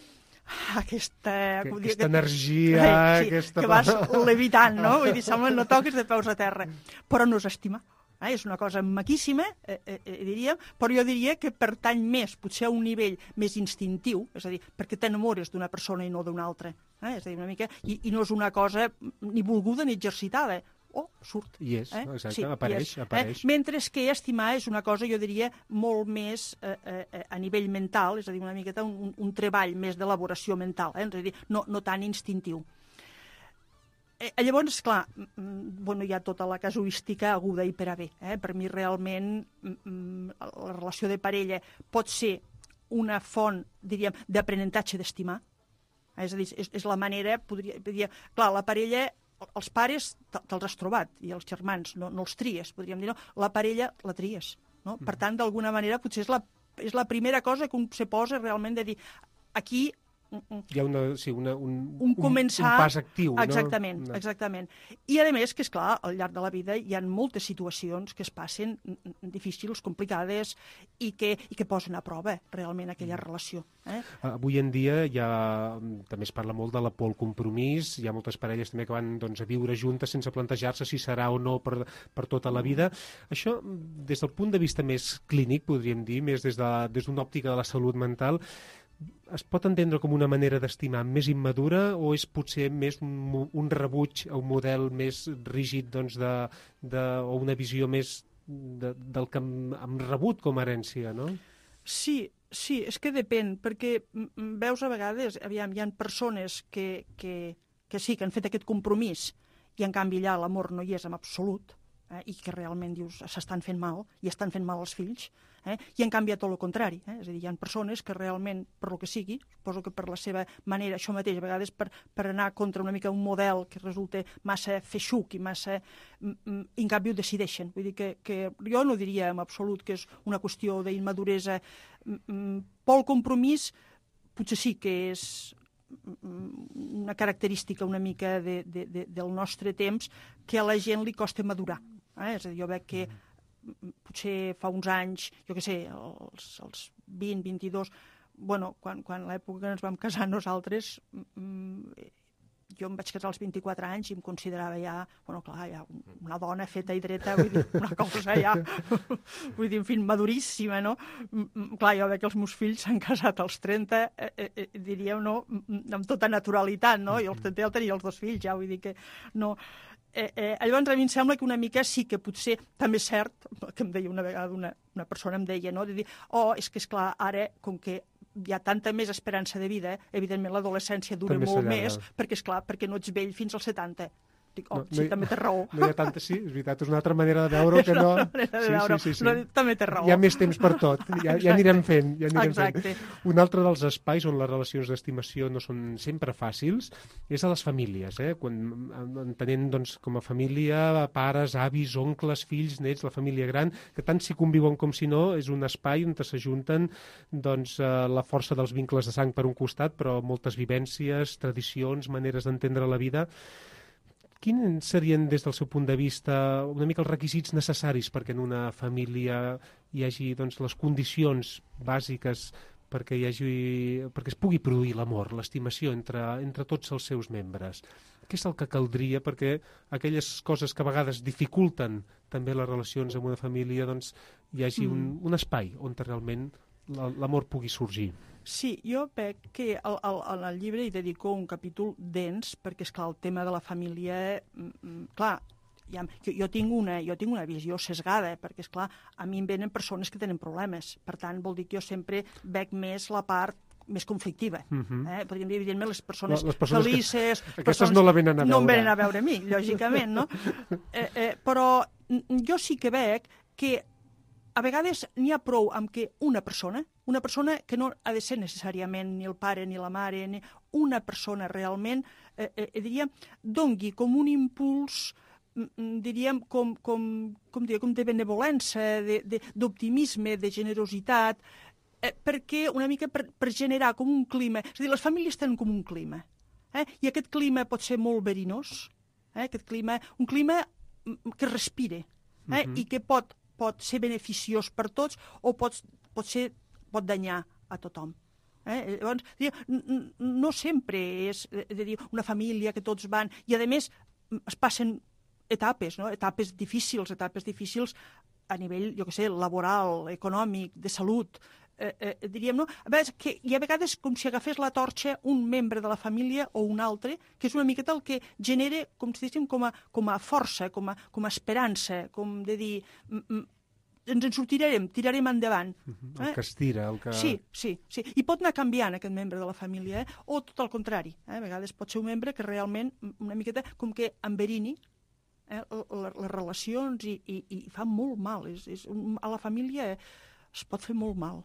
[SPEAKER 3] energia,
[SPEAKER 5] que vas levitant, no? Vull dir, sembla no toques de peus a terra, però no és estimar. És una cosa maquíssima, diríem, però jo diria que pertany més, potser a un nivell més instintiu, és a dir, perquè t'enamores d'una persona i no d'una altra. És a dir, una mica, i no és una cosa ni volguda ni exercitada. Surt.
[SPEAKER 3] I és, exacte, apareix.
[SPEAKER 5] Mentre que estimar és una cosa, jo diria, molt més a nivell mental, és a dir, una miqueta un treball més d'elaboració mental, és a dir, no tan instintiu. Llavors, clar, hi ha tota la casuística aguda i per a bé. Per mi, realment, la relació de parella pot ser una font, diríem, d'aprenentatge d'estimar. És a dir, és la manera, podria dir, clar, la parella, els pares te'ls has trobat, i els germans no els tries, podríem dir, no? La parella la tries, no? Per tant, d'alguna manera, potser és la primera cosa que un se posa realment de dir, aquí...
[SPEAKER 3] Hi ha un
[SPEAKER 5] començar,
[SPEAKER 3] un pas actiu.
[SPEAKER 5] Exactament, no? Exactament. I a més que, esclar, al llarg de la vida hi ha moltes situacions que es passen difícils, complicades i que posen a prova realment aquella relació.
[SPEAKER 3] Avui en dia també es parla molt de la por al compromís, hi ha moltes parelles també que van a viure juntes sense plantejar-se si serà o no per tota la vida. Això, des del punt de vista més clínic, podríem dir, més des d'una òptica de la salut mental, es pot entendre com una manera d'estimar més immadura o és potser més un rebuig a un model més rígid o una visió més del que hem rebut com a herència, no?
[SPEAKER 5] Sí, és que depèn, perquè veus a vegades, aviam, hi ha persones que sí, que han fet aquest compromís i en canvi allà l'amor no hi és en absolut, i que realment dius s'estan fent mal i estan fent mal als fills, i en canvi a tot el contrari. És a dir, hi ha persones que realment, per lo que sigui, suposo que per la seva manera, això mateix, a vegades per anar contra una mica un model que resulta massa feixuc i massa... i en canvi ho decideixen. Vull dir que jo no diria en absolut que és una qüestió d'immaduresa. Pel compromís potser sí que és una característica una mica del nostre temps que a la gent li costa madurar. És a dir, jo veig que potser fa uns anys, jo què sé, els 20, 22, quan l'època que ens vam casar nosaltres, jo em vaig casar als 24 anys i em considerava ja, ja una dona feta i dreta, vull dir, una cosa ja, vull dir, en fi, maduríssima, no? Clar, jo veig que els meus fills s'han casat als 30, diríem, no?, amb tota naturalitat, no? I als 30 ja tenia els 2 fills, ja, vull dir que no... Llavors a mi em sembla que una mica sí que potser també és cert, que em deia una vegada una persona em deia, no?, de dir, és que esclar, ara com que hi ha tanta més esperança de vida, evidentment l'adolescència dura molt més, perquè esclar, perquè no ets vell fins als 70. Dic, sí, també té raó.
[SPEAKER 3] No hi ha tanta, sí, és veritat, és una altra manera de veure que no...
[SPEAKER 5] Sí. També té raó.
[SPEAKER 3] Hi ha més temps per tot, ja anirem fent.
[SPEAKER 5] Exacte.
[SPEAKER 3] Un altre dels espais on les relacions d'estimació no són sempre fàcils és a les famílies, entenent doncs, com a família, pares, avis, oncles, fills, nets, la família gran, que tant si conviuen com si no, és un espai on s'ajunten doncs, la força dels vincles de sang per un costat, però moltes vivències, tradicions, maneres d'entendre la vida. Quins serien, des del seu punt de vista, una mica els requisits necessaris perquè en una família hi hagi doncs, les condicions bàsiques perquè es pugui produir l'amor, l'estimació entre tots els seus membres? Què és el que caldria perquè aquelles coses que a vegades dificulten també les relacions amb una família, doncs hi hagi un espai on realment l'amor pugui sorgir?
[SPEAKER 5] Sí, jo veig que en el llibre hi dedico un capítol dens, perquè, esclar, el tema de la família, clar, jo tinc una visió sesgada, perquè, esclar, a mi em venen persones que tenen problemes. Per tant, vol dir que jo sempre veig més la part més conflictiva. Podríem dir, evidentment, les persones felices...
[SPEAKER 3] Aquestes no la venen a veure.
[SPEAKER 5] No em venen a veure a mi, lògicament, no? Però jo sí que veig que a vegades n'hi ha prou amb que una persona que no ha de ser necessàriament ni el pare ni la mare, ni una persona realment, diríem, dongui com un impuls, diríem, com de benevolència, d'optimisme, de generositat, perquè una mica per generar com un clima... És a dir, les famílies tenen com un clima, i aquest clima pot ser molt verinós, un clima que respire, i que pot ser beneficiós per tots o pot danyar a tothom. Llavors, no sempre és una família que tots van... I, a més, es passen etapes, no? Etapes difícils a nivell, jo què sé, laboral, econòmic, de salut, diríem, no? I a vegades com si agafés la torxa un membre de la família o un altre, que és una miqueta el que genera, com si diguéssim, com a força, com a esperança, com de dir... ens en sortirem, tirarem endavant.
[SPEAKER 3] El que estira, el que...
[SPEAKER 5] Sí. I pot anar canviant aquest membre de la família, o tot el contrari. A vegades pot ser un membre que realment una miqueta com que enverini les relacions i fa molt mal. A la família es pot fer molt mal.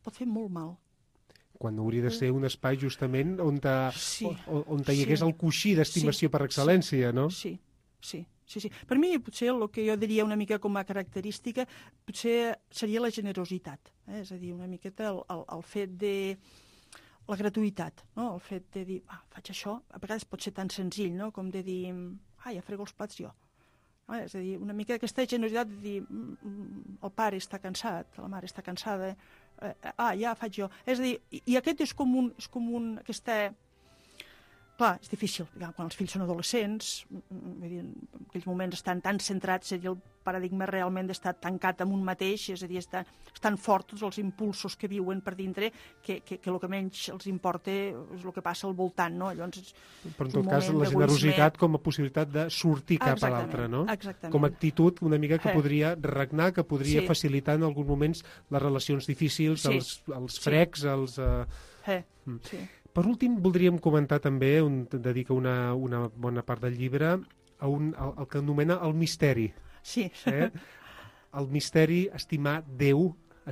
[SPEAKER 3] Quan hauria de ser un espai justament on hi hagués el coixí d'estimació per excel·lència, no?
[SPEAKER 5] Sí. Per mi, potser el que jo diria una mica com a característica, potser seria la generositat. És a dir, una miqueta el fet de... la gratuïtat, no? El fet de dir, faig això, a vegades pot ser tan senzill, no? Com de dir, ja frego els plats jo. És a dir, una mica aquesta generositat de dir, el pare està cansat, la mare està cansada, ja faig jo. És a dir, i aquest és com un aquesta... Clar, és difícil, quan els fills són adolescents, en aquells moments estan tan centrats, és a dir, el paradigma realment d'estar tancat en un mateix, és a dir, estan forts tots els impulsos que viuen per dintre, que el que menys els importa és el que passa al voltant, no? Llavors,
[SPEAKER 3] però en tot cas, la generositat com a possibilitat de sortir cap a l'altre, no?
[SPEAKER 5] Exactament.
[SPEAKER 3] Com a actitud una mica que podria regnar, que podria facilitar en alguns moments les relacions difícils, els frecs, els...
[SPEAKER 5] Sí.
[SPEAKER 3] Per últim, voldríem comentar també, dedica una bona part del llibre, al que anomena el misteri.
[SPEAKER 5] Sí.
[SPEAKER 3] El misteri, estimar Déu,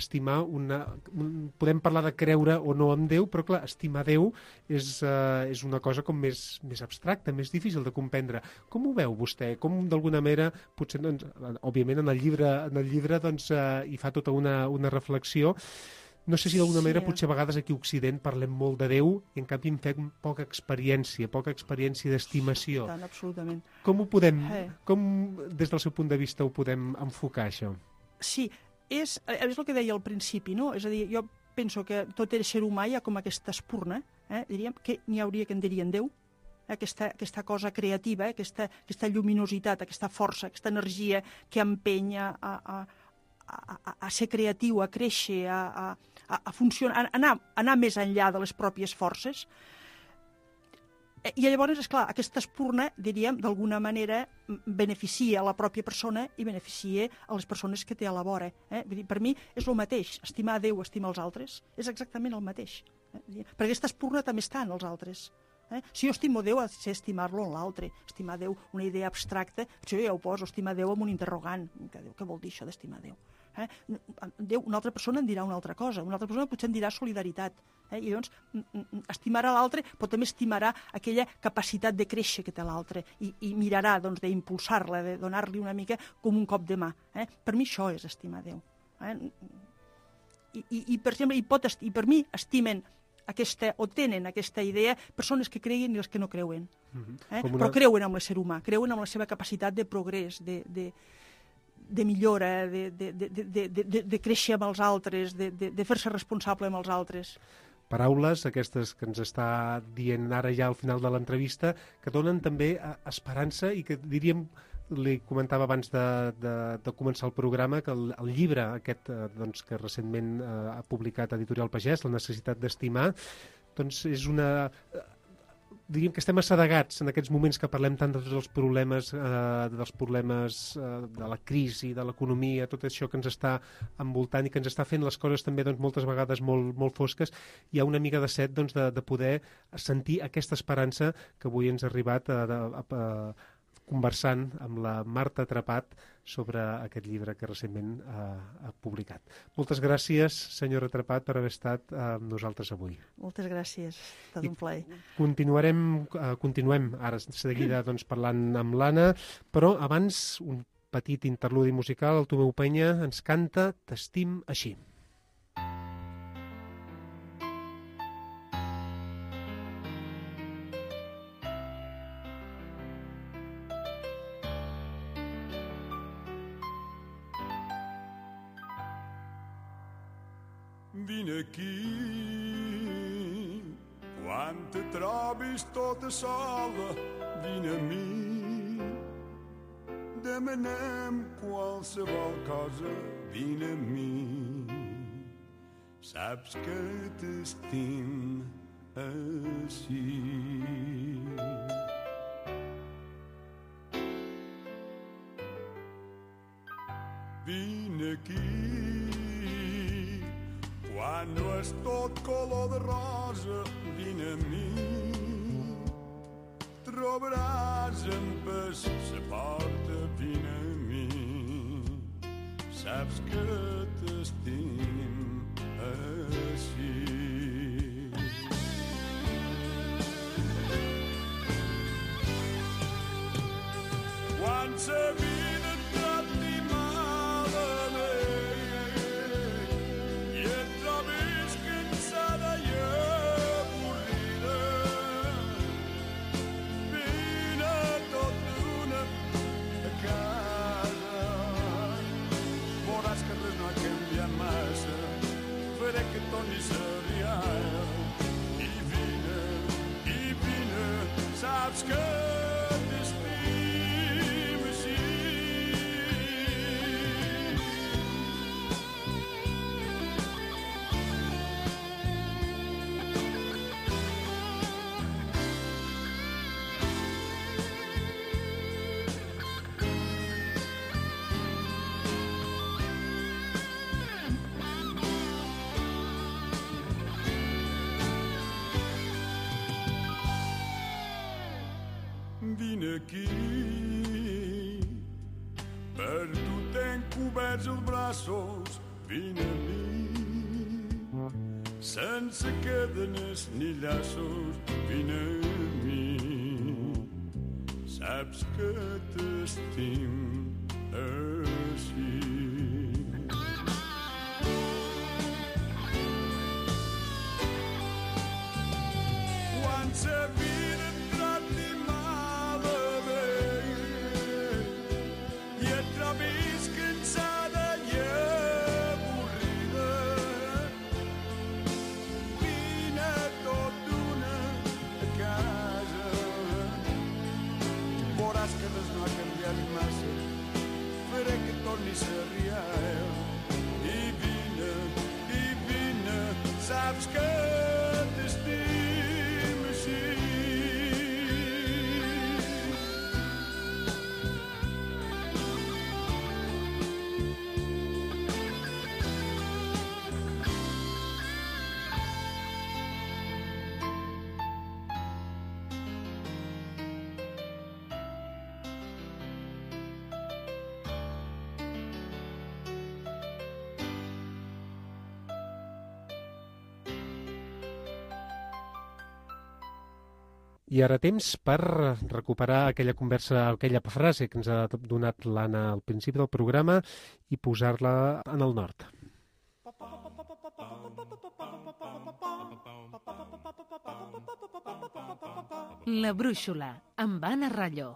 [SPEAKER 3] podem parlar de creure o no en Déu, però clar, estimar Déu és una cosa com més abstracta, més difícil de comprendre. Com ho veu vostè? Com d'alguna manera, potser, doncs, òbviament en el llibre doncs, hi fa tota una reflexió. No sé si d'alguna manera potser a vegades aquí a Occident parlem molt de Déu i en canvi en fem poca experiència d'estimació.
[SPEAKER 5] Tant, absolutament.
[SPEAKER 3] Com des del seu punt de vista ho podem enfocar, això?
[SPEAKER 5] Sí, és el que deia al principi, no? És a dir, jo penso que tot ésser humà hi ha com aquesta espurna, diríem, que n'hi hauria que en dirien Déu, aquesta cosa creativa, aquesta lluminositat, aquesta força, aquesta energia que empenya a ser creatiu, a créixer, a funcionar, a anar més enllà de les pròpies forces. I llavors, esclar, aquesta espurna, diríem, d'alguna manera beneficia a la pròpia persona i beneficia a les persones que té a la vora. Vull dir, per mi és el mateix. Estimar Déu, estimar els altres, és exactament el mateix. Perquè aquesta espurna també està en els altres. Si jo estimo Déu, ha de ser estimar-lo en l'altre. Estimar Déu, una idea abstracta, això ja ho poso, estimar Déu amb un interrogant. Què vol dir això d'estimar Déu? Déu, una altra persona en dirà una altra cosa, una altra persona potser en dirà solidaritat. I doncs estimarà l'altre, però també estimarà aquella capacitat de créixer que té l'altre i mirarà d'impulsar-la, de donar-li una mica com un cop de mà. Per mi això és estimar Déu. I per exemple, i per mi estimen o tenen aquesta idea persones que creguin i les que no creuen. Però creuen en l'ésser humà, creuen en la seva capacitat de progrés, de millora, de créixer amb els altres, de fer-se responsable amb els altres.
[SPEAKER 3] Paraules, aquestes que ens està dient ara ja al final de l'entrevista, que donen també esperança i que diríem, li comentava abans de començar el programa, que el llibre aquest que recentment ha publicat Editorial Pagès, La necessitat d'estimar, doncs és una... Diríem que estem assedegats en aquests moments que parlem tant de tots els problemes, de la crisi, de l'economia, tot això que ens està envoltant i que ens està fent les coses també moltes vegades molt fosques. Hi ha una mica de set de poder sentir aquesta esperança que avui ens ha arribat conversant amb la Marta Trepat sobre aquest llibre que recentment ha publicat. Moltes gràcies, senyora Trepat, per haver estat amb nosaltres avui.
[SPEAKER 5] Moltes gràcies, ha estat un plaer.
[SPEAKER 3] Continuem ara seguida parlant amb l'Anna, però abans un petit interludi musical. El Tomeu Penya ens canta T'estim així.
[SPEAKER 9] Vine aquí, quan te trobis tota sola, vine a mi. Demanem qualsevol cosa, vine a mi. Saps que t'estim així. Vine aquí, quan no és tot color de rosa, vine a mi. Trobaràs en pes sa porta, vine a mi. Saps que t'estim així. Quan sa vida et tracti malament i et trobis cansada i avorrida, vine tot d'una a casa. Veuràs que res no ha canviat massa, faré que tornis a riar. I vine, saps que t'estim així. Vine aquí, per tu tenc coberts els braços, vine a mi. Sense cadenes ni llaços, vine a mi. Saps que t'estim així. Quan sa vida et tracti malament i et trobis cansada i avorrida, vine tot d'una a casa. Veuràs que res no ha canviat massa, faré que tornis a riar. I vine, saps que t'estim així.
[SPEAKER 3] I ara temps per recuperar aquella conversa, aquella frase que ens ha donat l'Anna al principi del programa i posar-la en el nord.
[SPEAKER 2] La brúixola, amb Anna Rallo.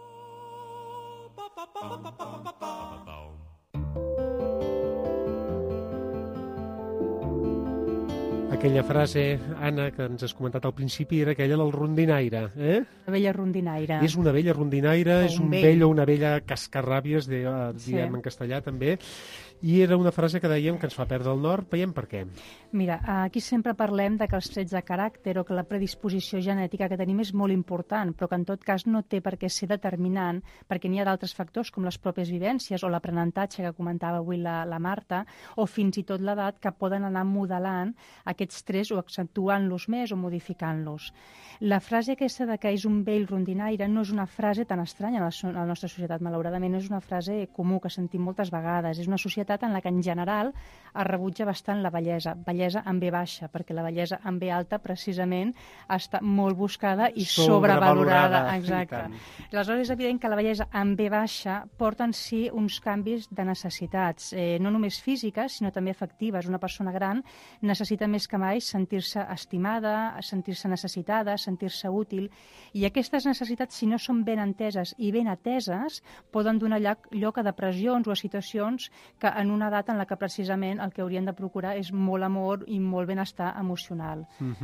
[SPEAKER 3] Aquella frase, Anna, que ens has comentat al principi, era aquella del rondinaire, eh?
[SPEAKER 1] La vella rondinaire.
[SPEAKER 3] És una vella rondinaire, és un vell o una vella cascarràbies, diem en castellà també, i era una frase que dèiem que ens fa perdre el nord. Veiem per què.
[SPEAKER 1] Mira, aquí sempre parlem de que els trets de caràcter o que la predisposició genètica que tenim és molt important, però que en tot cas no té per què ser determinant, perquè n'hi ha d'altres factors com les pròpies vivències o l'aprenentatge que comentava avui la Marta, o fins i tot l'edat, que poden anar modelant aquests trets o accentuant-los més o modificant-los. La frase aquesta de que és un vell rondinaire no és una frase tan estranya a la nostra societat, malauradament és una frase comú que sentim moltes vegades. És una societat en la que en general es rebutja bastant la bellesa amb B baixa, perquè la bellesa amb B alta precisament està molt buscada i sobrevalorada. Exacte. Aleshores és evident que la bellesa amb B baixa porta en si uns canvis de necessitats, no només físiques, sinó també afectives. Una persona gran necessita més que mai sentir-se estimada, sentir-se necessitada, sentir-se útil, i aquestes necessitats, si no són ben enteses i ben ateses, poden donar lloc a depressions o a situacions que en una edat en la que precisament el que haurien de procurar és molt amor i molt benestar emocional.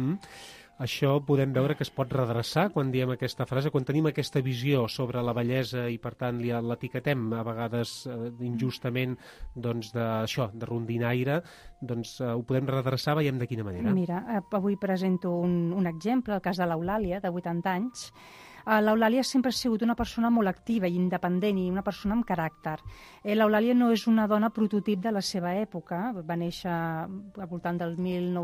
[SPEAKER 3] Això podem veure que es pot redreçar quan diem aquesta frase, quan tenim aquesta visió sobre la bellesa i per tant l'etiquetem a vegades injustament d'això, de rondinaire, doncs ho podem redreçar, veiem de quina manera.
[SPEAKER 1] Mira, avui presento un exemple, el cas de l'Eulàlia, de 80 anys. L'Eulàlia sempre ha sigut una persona molt activa i independent i una persona amb caràcter. L'Eulàlia no és una dona prototip de la seva època, va néixer al voltant del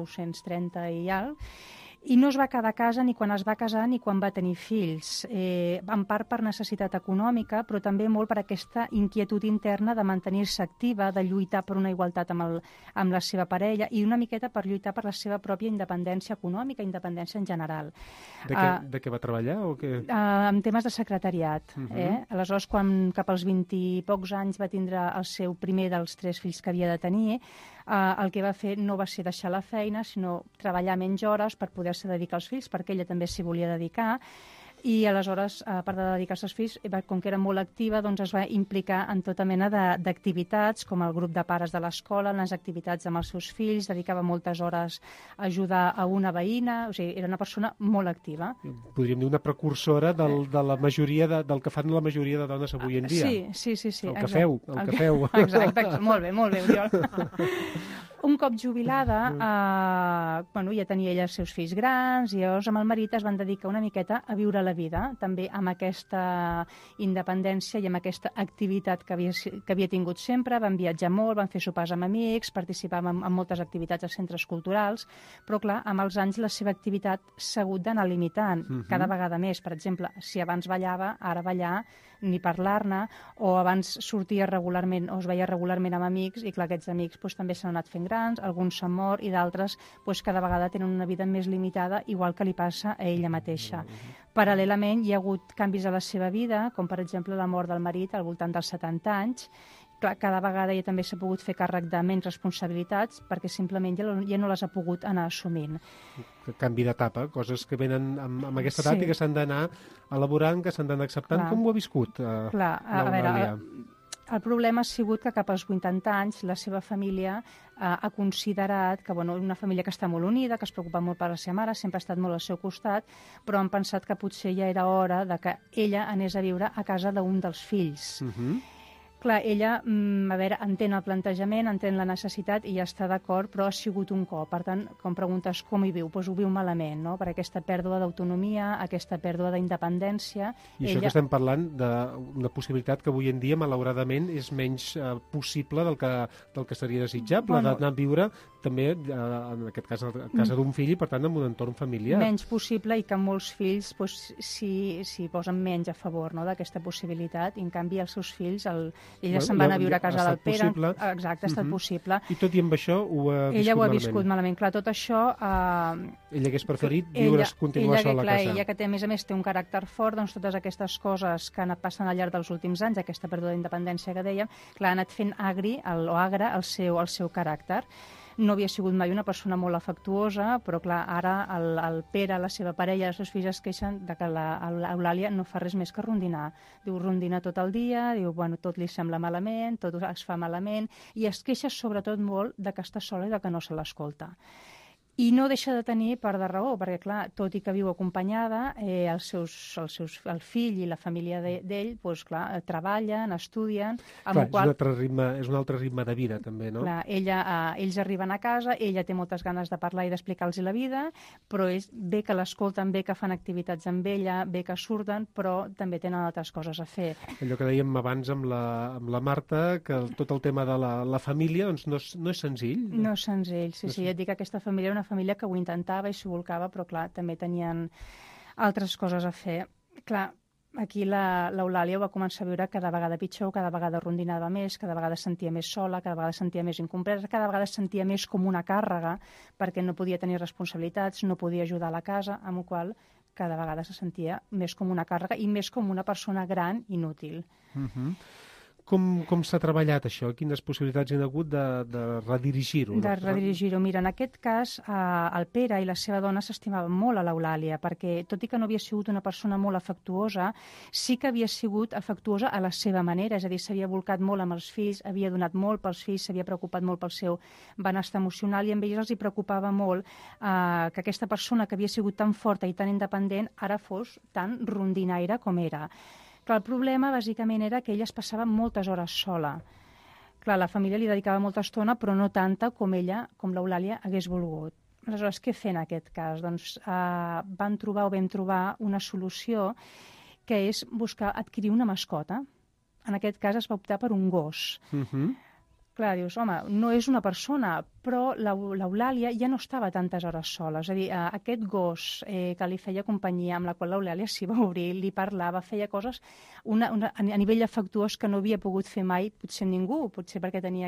[SPEAKER 1] 1930 i alt, i no es va quedar a casa ni quan es va casar ni quan va tenir fills, en part per necessitat econòmica, però també molt per aquesta inquietud interna de mantenir-se activa, de lluitar per una igualtat amb la seva parella i una miqueta per lluitar per la seva pròpia independència econòmica, independència en general.
[SPEAKER 3] De què va treballar? O què?
[SPEAKER 1] En temes de secretariat. Aleshores, quan cap als 20 i pocs anys va tindre el seu primer dels 3 fills que havia de tenir, el que va fer no va ser deixar la feina, sinó treballar menys hores per poder-se dedicar als fills, perquè ella també s'hi volia dedicar. I aleshores, a part de dedicar-se als fills, com que era molt activa, doncs es va implicar en tota mena d'activitats, com el grup de pares de l'escola, en les activitats amb els seus fills, dedicava moltes hores a ajudar a una veïna, o sigui, era una persona molt activa.
[SPEAKER 3] Podríem dir una precursora de la majoria del que fan la majoria de dones avui en dia.
[SPEAKER 1] Sí.
[SPEAKER 3] El que feu.
[SPEAKER 1] Exacte, molt bé, Oriol. Un cop jubilada, ja tenia ella els seus fills grans i llavors amb el marit es van dedicar una miqueta a viure la vida, també amb aquesta independència i amb aquesta activitat que havia tingut sempre. Van viatjar molt, van fer sopars amb amics, participaven en moltes activitats als centres culturals, però clar, amb els anys la seva activitat s'ha hagut d'anar limitant cada vegada més. Per exemple, si abans ballava, ara ballar ni parlar-ne, o abans sortia regularment o es veia regularment amb amics i clar, aquests amics també s'han anat fent grans, alguns s'han mort i d'altres cada vegada tenen una vida més limitada, igual que li passa a ella mateixa. Paral·lelament hi ha hagut canvis a la seva vida, com per exemple la mort del marit al voltant dels 70 anys. Clar, cada vegada ella també s'ha pogut fer càrrec de menys responsabilitats perquè simplement ja no les ha pogut anar assumint.
[SPEAKER 3] Canvi d'etapa, coses que venen amb aquesta edat i que s'han d'anar elaborant, que s'han d'anar acceptant. Com ho ha viscut l'Eulàlia?
[SPEAKER 1] El problema ha sigut que cap als 80 anys la seva família ha considerat que una família que està molt unida, que es preocupa molt per la seva mare, sempre ha estat molt al seu costat, però han pensat que potser ja era hora de que ella anés a viure a casa d'un dels fills. Clar, ella, entén el plantejament, entén la necessitat i ja està d'acord, però ha sigut un cop. Per tant, quan preguntes com hi viu, doncs ho viu malament, no? Per aquesta pèrdua d'autonomia, aquesta pèrdua d'independència.
[SPEAKER 3] I això que estem parlant d'una possibilitat que avui en dia, malauradament, és menys possible del que seria desitjable, d'anar a viure també, en aquest cas, a casa d'un fill i, per tant, en un entorn familiar.
[SPEAKER 1] Menys possible, i que molts fills s'hi posen menys a favor, no?, d'aquesta possibilitat, i en canvi els seus fills, elles se'n van a viure a casa del Pere.
[SPEAKER 3] Possible.
[SPEAKER 1] Exacte, ha estat possible.
[SPEAKER 3] I tot i amb això ho ha viscut malament.
[SPEAKER 1] Ella ho ha viscut malament. Clar, tot això...
[SPEAKER 3] Ella hagués preferit continuar sola a casa.
[SPEAKER 1] Ella, que té, a més, té un caràcter fort, doncs totes aquestes coses que han anat passant al llarg dels últims anys, aquesta pèrdua d'independència que dèiem, clar, ha anat fent agre el seu caràcter. No havia sigut mai una persona molt afectuosa, però clar, ara el Pere, la seva parella, els seus fills es queixen de que l'Eulàlia no fa res més que rondinar. Diu, rondina tot el dia, diu, bueno, tot li sembla malament, tot es fa malament, i es queixa sobretot molt de que està sola i de que no se l'escolta. I no deixa de tenir part de raó, perquè, clar, tot i que viu acompanyada, el fill i la família d'ell, doncs, clar, treballen, estudien...
[SPEAKER 3] Clar, és un altre ritme de vida, també, no?
[SPEAKER 1] Clar, ells arriben a casa, ella té moltes ganes de parlar i d'explicar-los la vida, però ells bé que l'escolten, bé que fan activitats amb ella, bé que surten, però també tenen altres coses a fer.
[SPEAKER 3] Allò que dèiem abans amb la Marta, que tot el tema de la família doncs no és senzill.
[SPEAKER 1] No és senzill, sí, et dic que aquesta família era una família que ho intentava i s'ho volcava, però clar, també tenien altres coses a fer. Clar, aquí l'Eulàlia ho va començar a viure cada vegada pitjor, cada vegada rondinava més, cada vegada es sentia més sola, cada vegada es sentia més incompresa, cada vegada es sentia més com una càrrega, perquè no podia tenir responsabilitats, no podia ajudar a la casa, amb la qual cada vegada se sentia més com una càrrega i més com una persona gran inútil.
[SPEAKER 3] Com s'ha treballat això? Quines possibilitats hi ha hagut de redirigir-ho?
[SPEAKER 1] De redirigir-ho. Mira, en aquest cas, el Pere i la seva dona s'estimaven molt a l'Eulàlia, perquè tot i que no havia sigut una persona molt afectuosa, sí que havia sigut afectuosa a la seva manera, és a dir, s'havia volcat molt amb els fills, havia donat molt pels fills, s'havia preocupat molt pel seu benestar emocional, i amb ells els hi preocupava molt que aquesta persona que havia sigut tan forta i tan independent ara fos tan rondinaire com era. Clar, el problema, bàsicament, era que ella es passava moltes hores sola. Clar, la família li dedicava molta estona, però no tanta com l'Eulàlia hagués volgut. Aleshores, què fer en aquest cas? Doncs vam trobar una solució, que és adquirir una mascota. En aquest cas es va optar per un gos. Clar, dius, home, no és una persona, però l'Eulàlia ja no estava tantes hores sola. És a dir, aquest gos que li feia companyia, amb la qual l'Eulàlia s'hi va obrir, li parlava, feia coses a nivell afectuós que no havia pogut fer mai, potser ningú, potser perquè tenia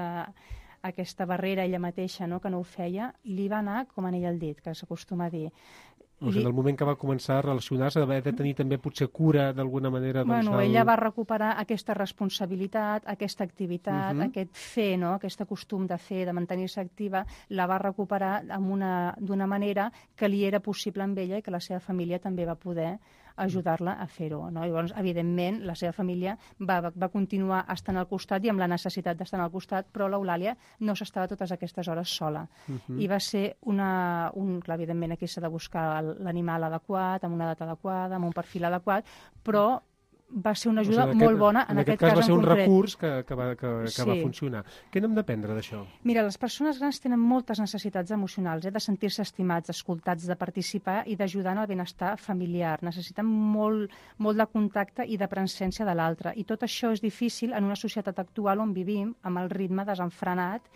[SPEAKER 1] aquesta barrera ella mateixa, no?, que no ho feia, i li va anar com anell al dit, que s'acostuma a dir.
[SPEAKER 3] O sigui, en el moment que va començar a relacionar-se, va haver de tenir també potser cura d'alguna manera...
[SPEAKER 1] Bueno, ella va recuperar aquesta responsabilitat, aquesta activitat, aquest fer, no?, aquest costum de fer, de mantenir-se activa, la va recuperar d'una manera que li era possible amb ella i que la seva família també va poder ajudar-la a fer-ho, no? Llavors, evidentment, la seva família va continuar estant al costat i amb la necessitat d'estar al costat, però l'Eulàlia no s'estava totes aquestes hores sola. I va ser clar, evidentment, aquí s'ha de buscar l'animal adequat, amb una data adequada, amb un perfil adequat, però va ser una ajuda molt bona en aquest cas en concret.
[SPEAKER 3] Va ser un recurs que va funcionar. Què n'hem d'aprendre d'això?
[SPEAKER 1] Mira, les persones grans tenen moltes necessitats emocionals, de sentir-se estimats, escoltats, de participar i d'ajudar en el benestar familiar. Necessiten molt de contacte i de presència de l'altre. I tot això és difícil en una societat actual on vivim amb el ritme desenfrenat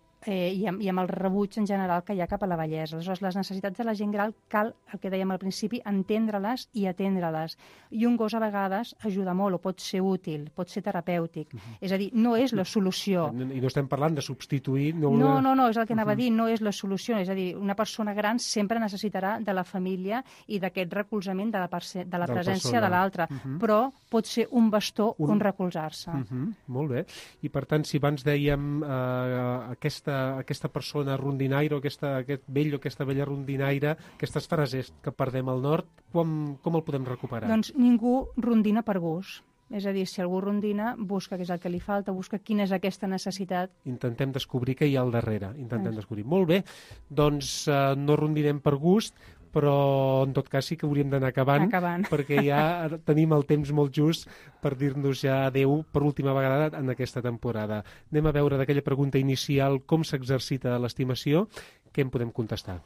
[SPEAKER 1] i amb el rebuig en general que hi ha cap a la vellesa. Aleshores, les necessitats de la gent gran cal, el que dèiem al principi, entendre-les i atendre-les. I un gos a vegades ajuda molt, o pot ser útil, pot ser terapèutic. És a dir, no és la solució.
[SPEAKER 3] I no estem parlant de substituir...
[SPEAKER 1] No, és el que anava a dir, no és la solució. És a dir, una persona gran sempre necessitarà de la família i d'aquest recolzament de la presència de l'altre, però pot ser un bastó on recolzar-se.
[SPEAKER 3] Molt bé. I per tant, si abans dèiem aquesta persona rondinaire o aquest vell o aquesta vella rondinaire, aquestes frases que perdem al nord, com el podem recuperar?
[SPEAKER 1] Doncs ningú rondina per gust. És a dir, si algú rondina, busca què és el que li falta, busca quina és aquesta necessitat.
[SPEAKER 3] Intentem descobrir què hi ha al darrere. Molt bé, doncs no rondinem per gust, però en tot cas sí que hauríem d'anar acabant, perquè ja tenim el temps molt just per dir-nos ja adeu per última vegada en aquesta temporada. Anem a veure d'aquella pregunta inicial com s'exercita l'estimació, què en podem contestar?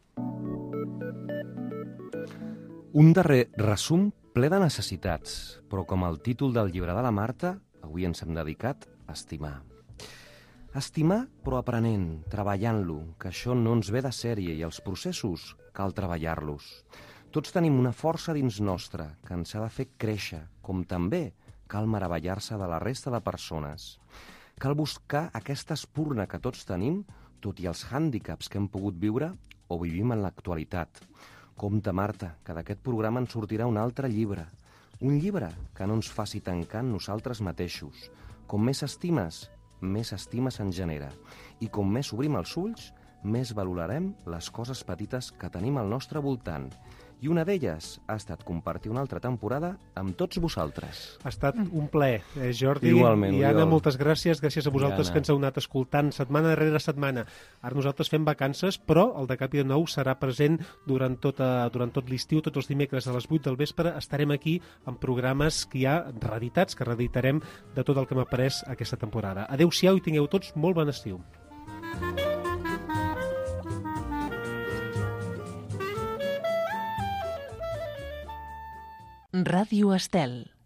[SPEAKER 4] Un darrer resum ple de necessitats, però com el títol del llibre de la Marta, avui ens hem dedicat a estimar. Estimar, però aprenent, treballant-lo, que això no ens ve de sèrie i els processos cal treballar-los. Tots tenim una força dins nostra que ens ha de fer créixer, com també cal meravellar-se de la resta de persones. Cal buscar aquesta espurna que tots tenim, tot i els hàndicaps que hem pogut viure o vivim en l'actualitat. Compte, Marta, que d'aquest programa en sortirà un altre llibre. Un llibre que no ens faci tancar en nosaltres mateixos. Com més estimes, més estima se'n genera. I com més obrim els ulls, més valorarem les coses petites que tenim al nostre voltant. I una d'elles ha estat compartir una altra temporada amb tots vosaltres.
[SPEAKER 3] Ha estat un plaer, Jordi.
[SPEAKER 4] Igualment,
[SPEAKER 3] I Anna,
[SPEAKER 4] Oriol.
[SPEAKER 3] moltes gràcies a vosaltres
[SPEAKER 4] Anna.
[SPEAKER 3] que ens heu anat escoltant setmana darrere setmana. Ara nosaltres fem vacances, però el de Cap i de Nou serà present durant tot l'estiu, tots els dimecres a les 8 del vespre. Estarem aquí amb programes que hi ha reeditats, que reeditarem de tot el que m'ha après aquesta temporada. Adéu-siau i tingueu tots molt bon estiu.
[SPEAKER 2] Ràdio Estel.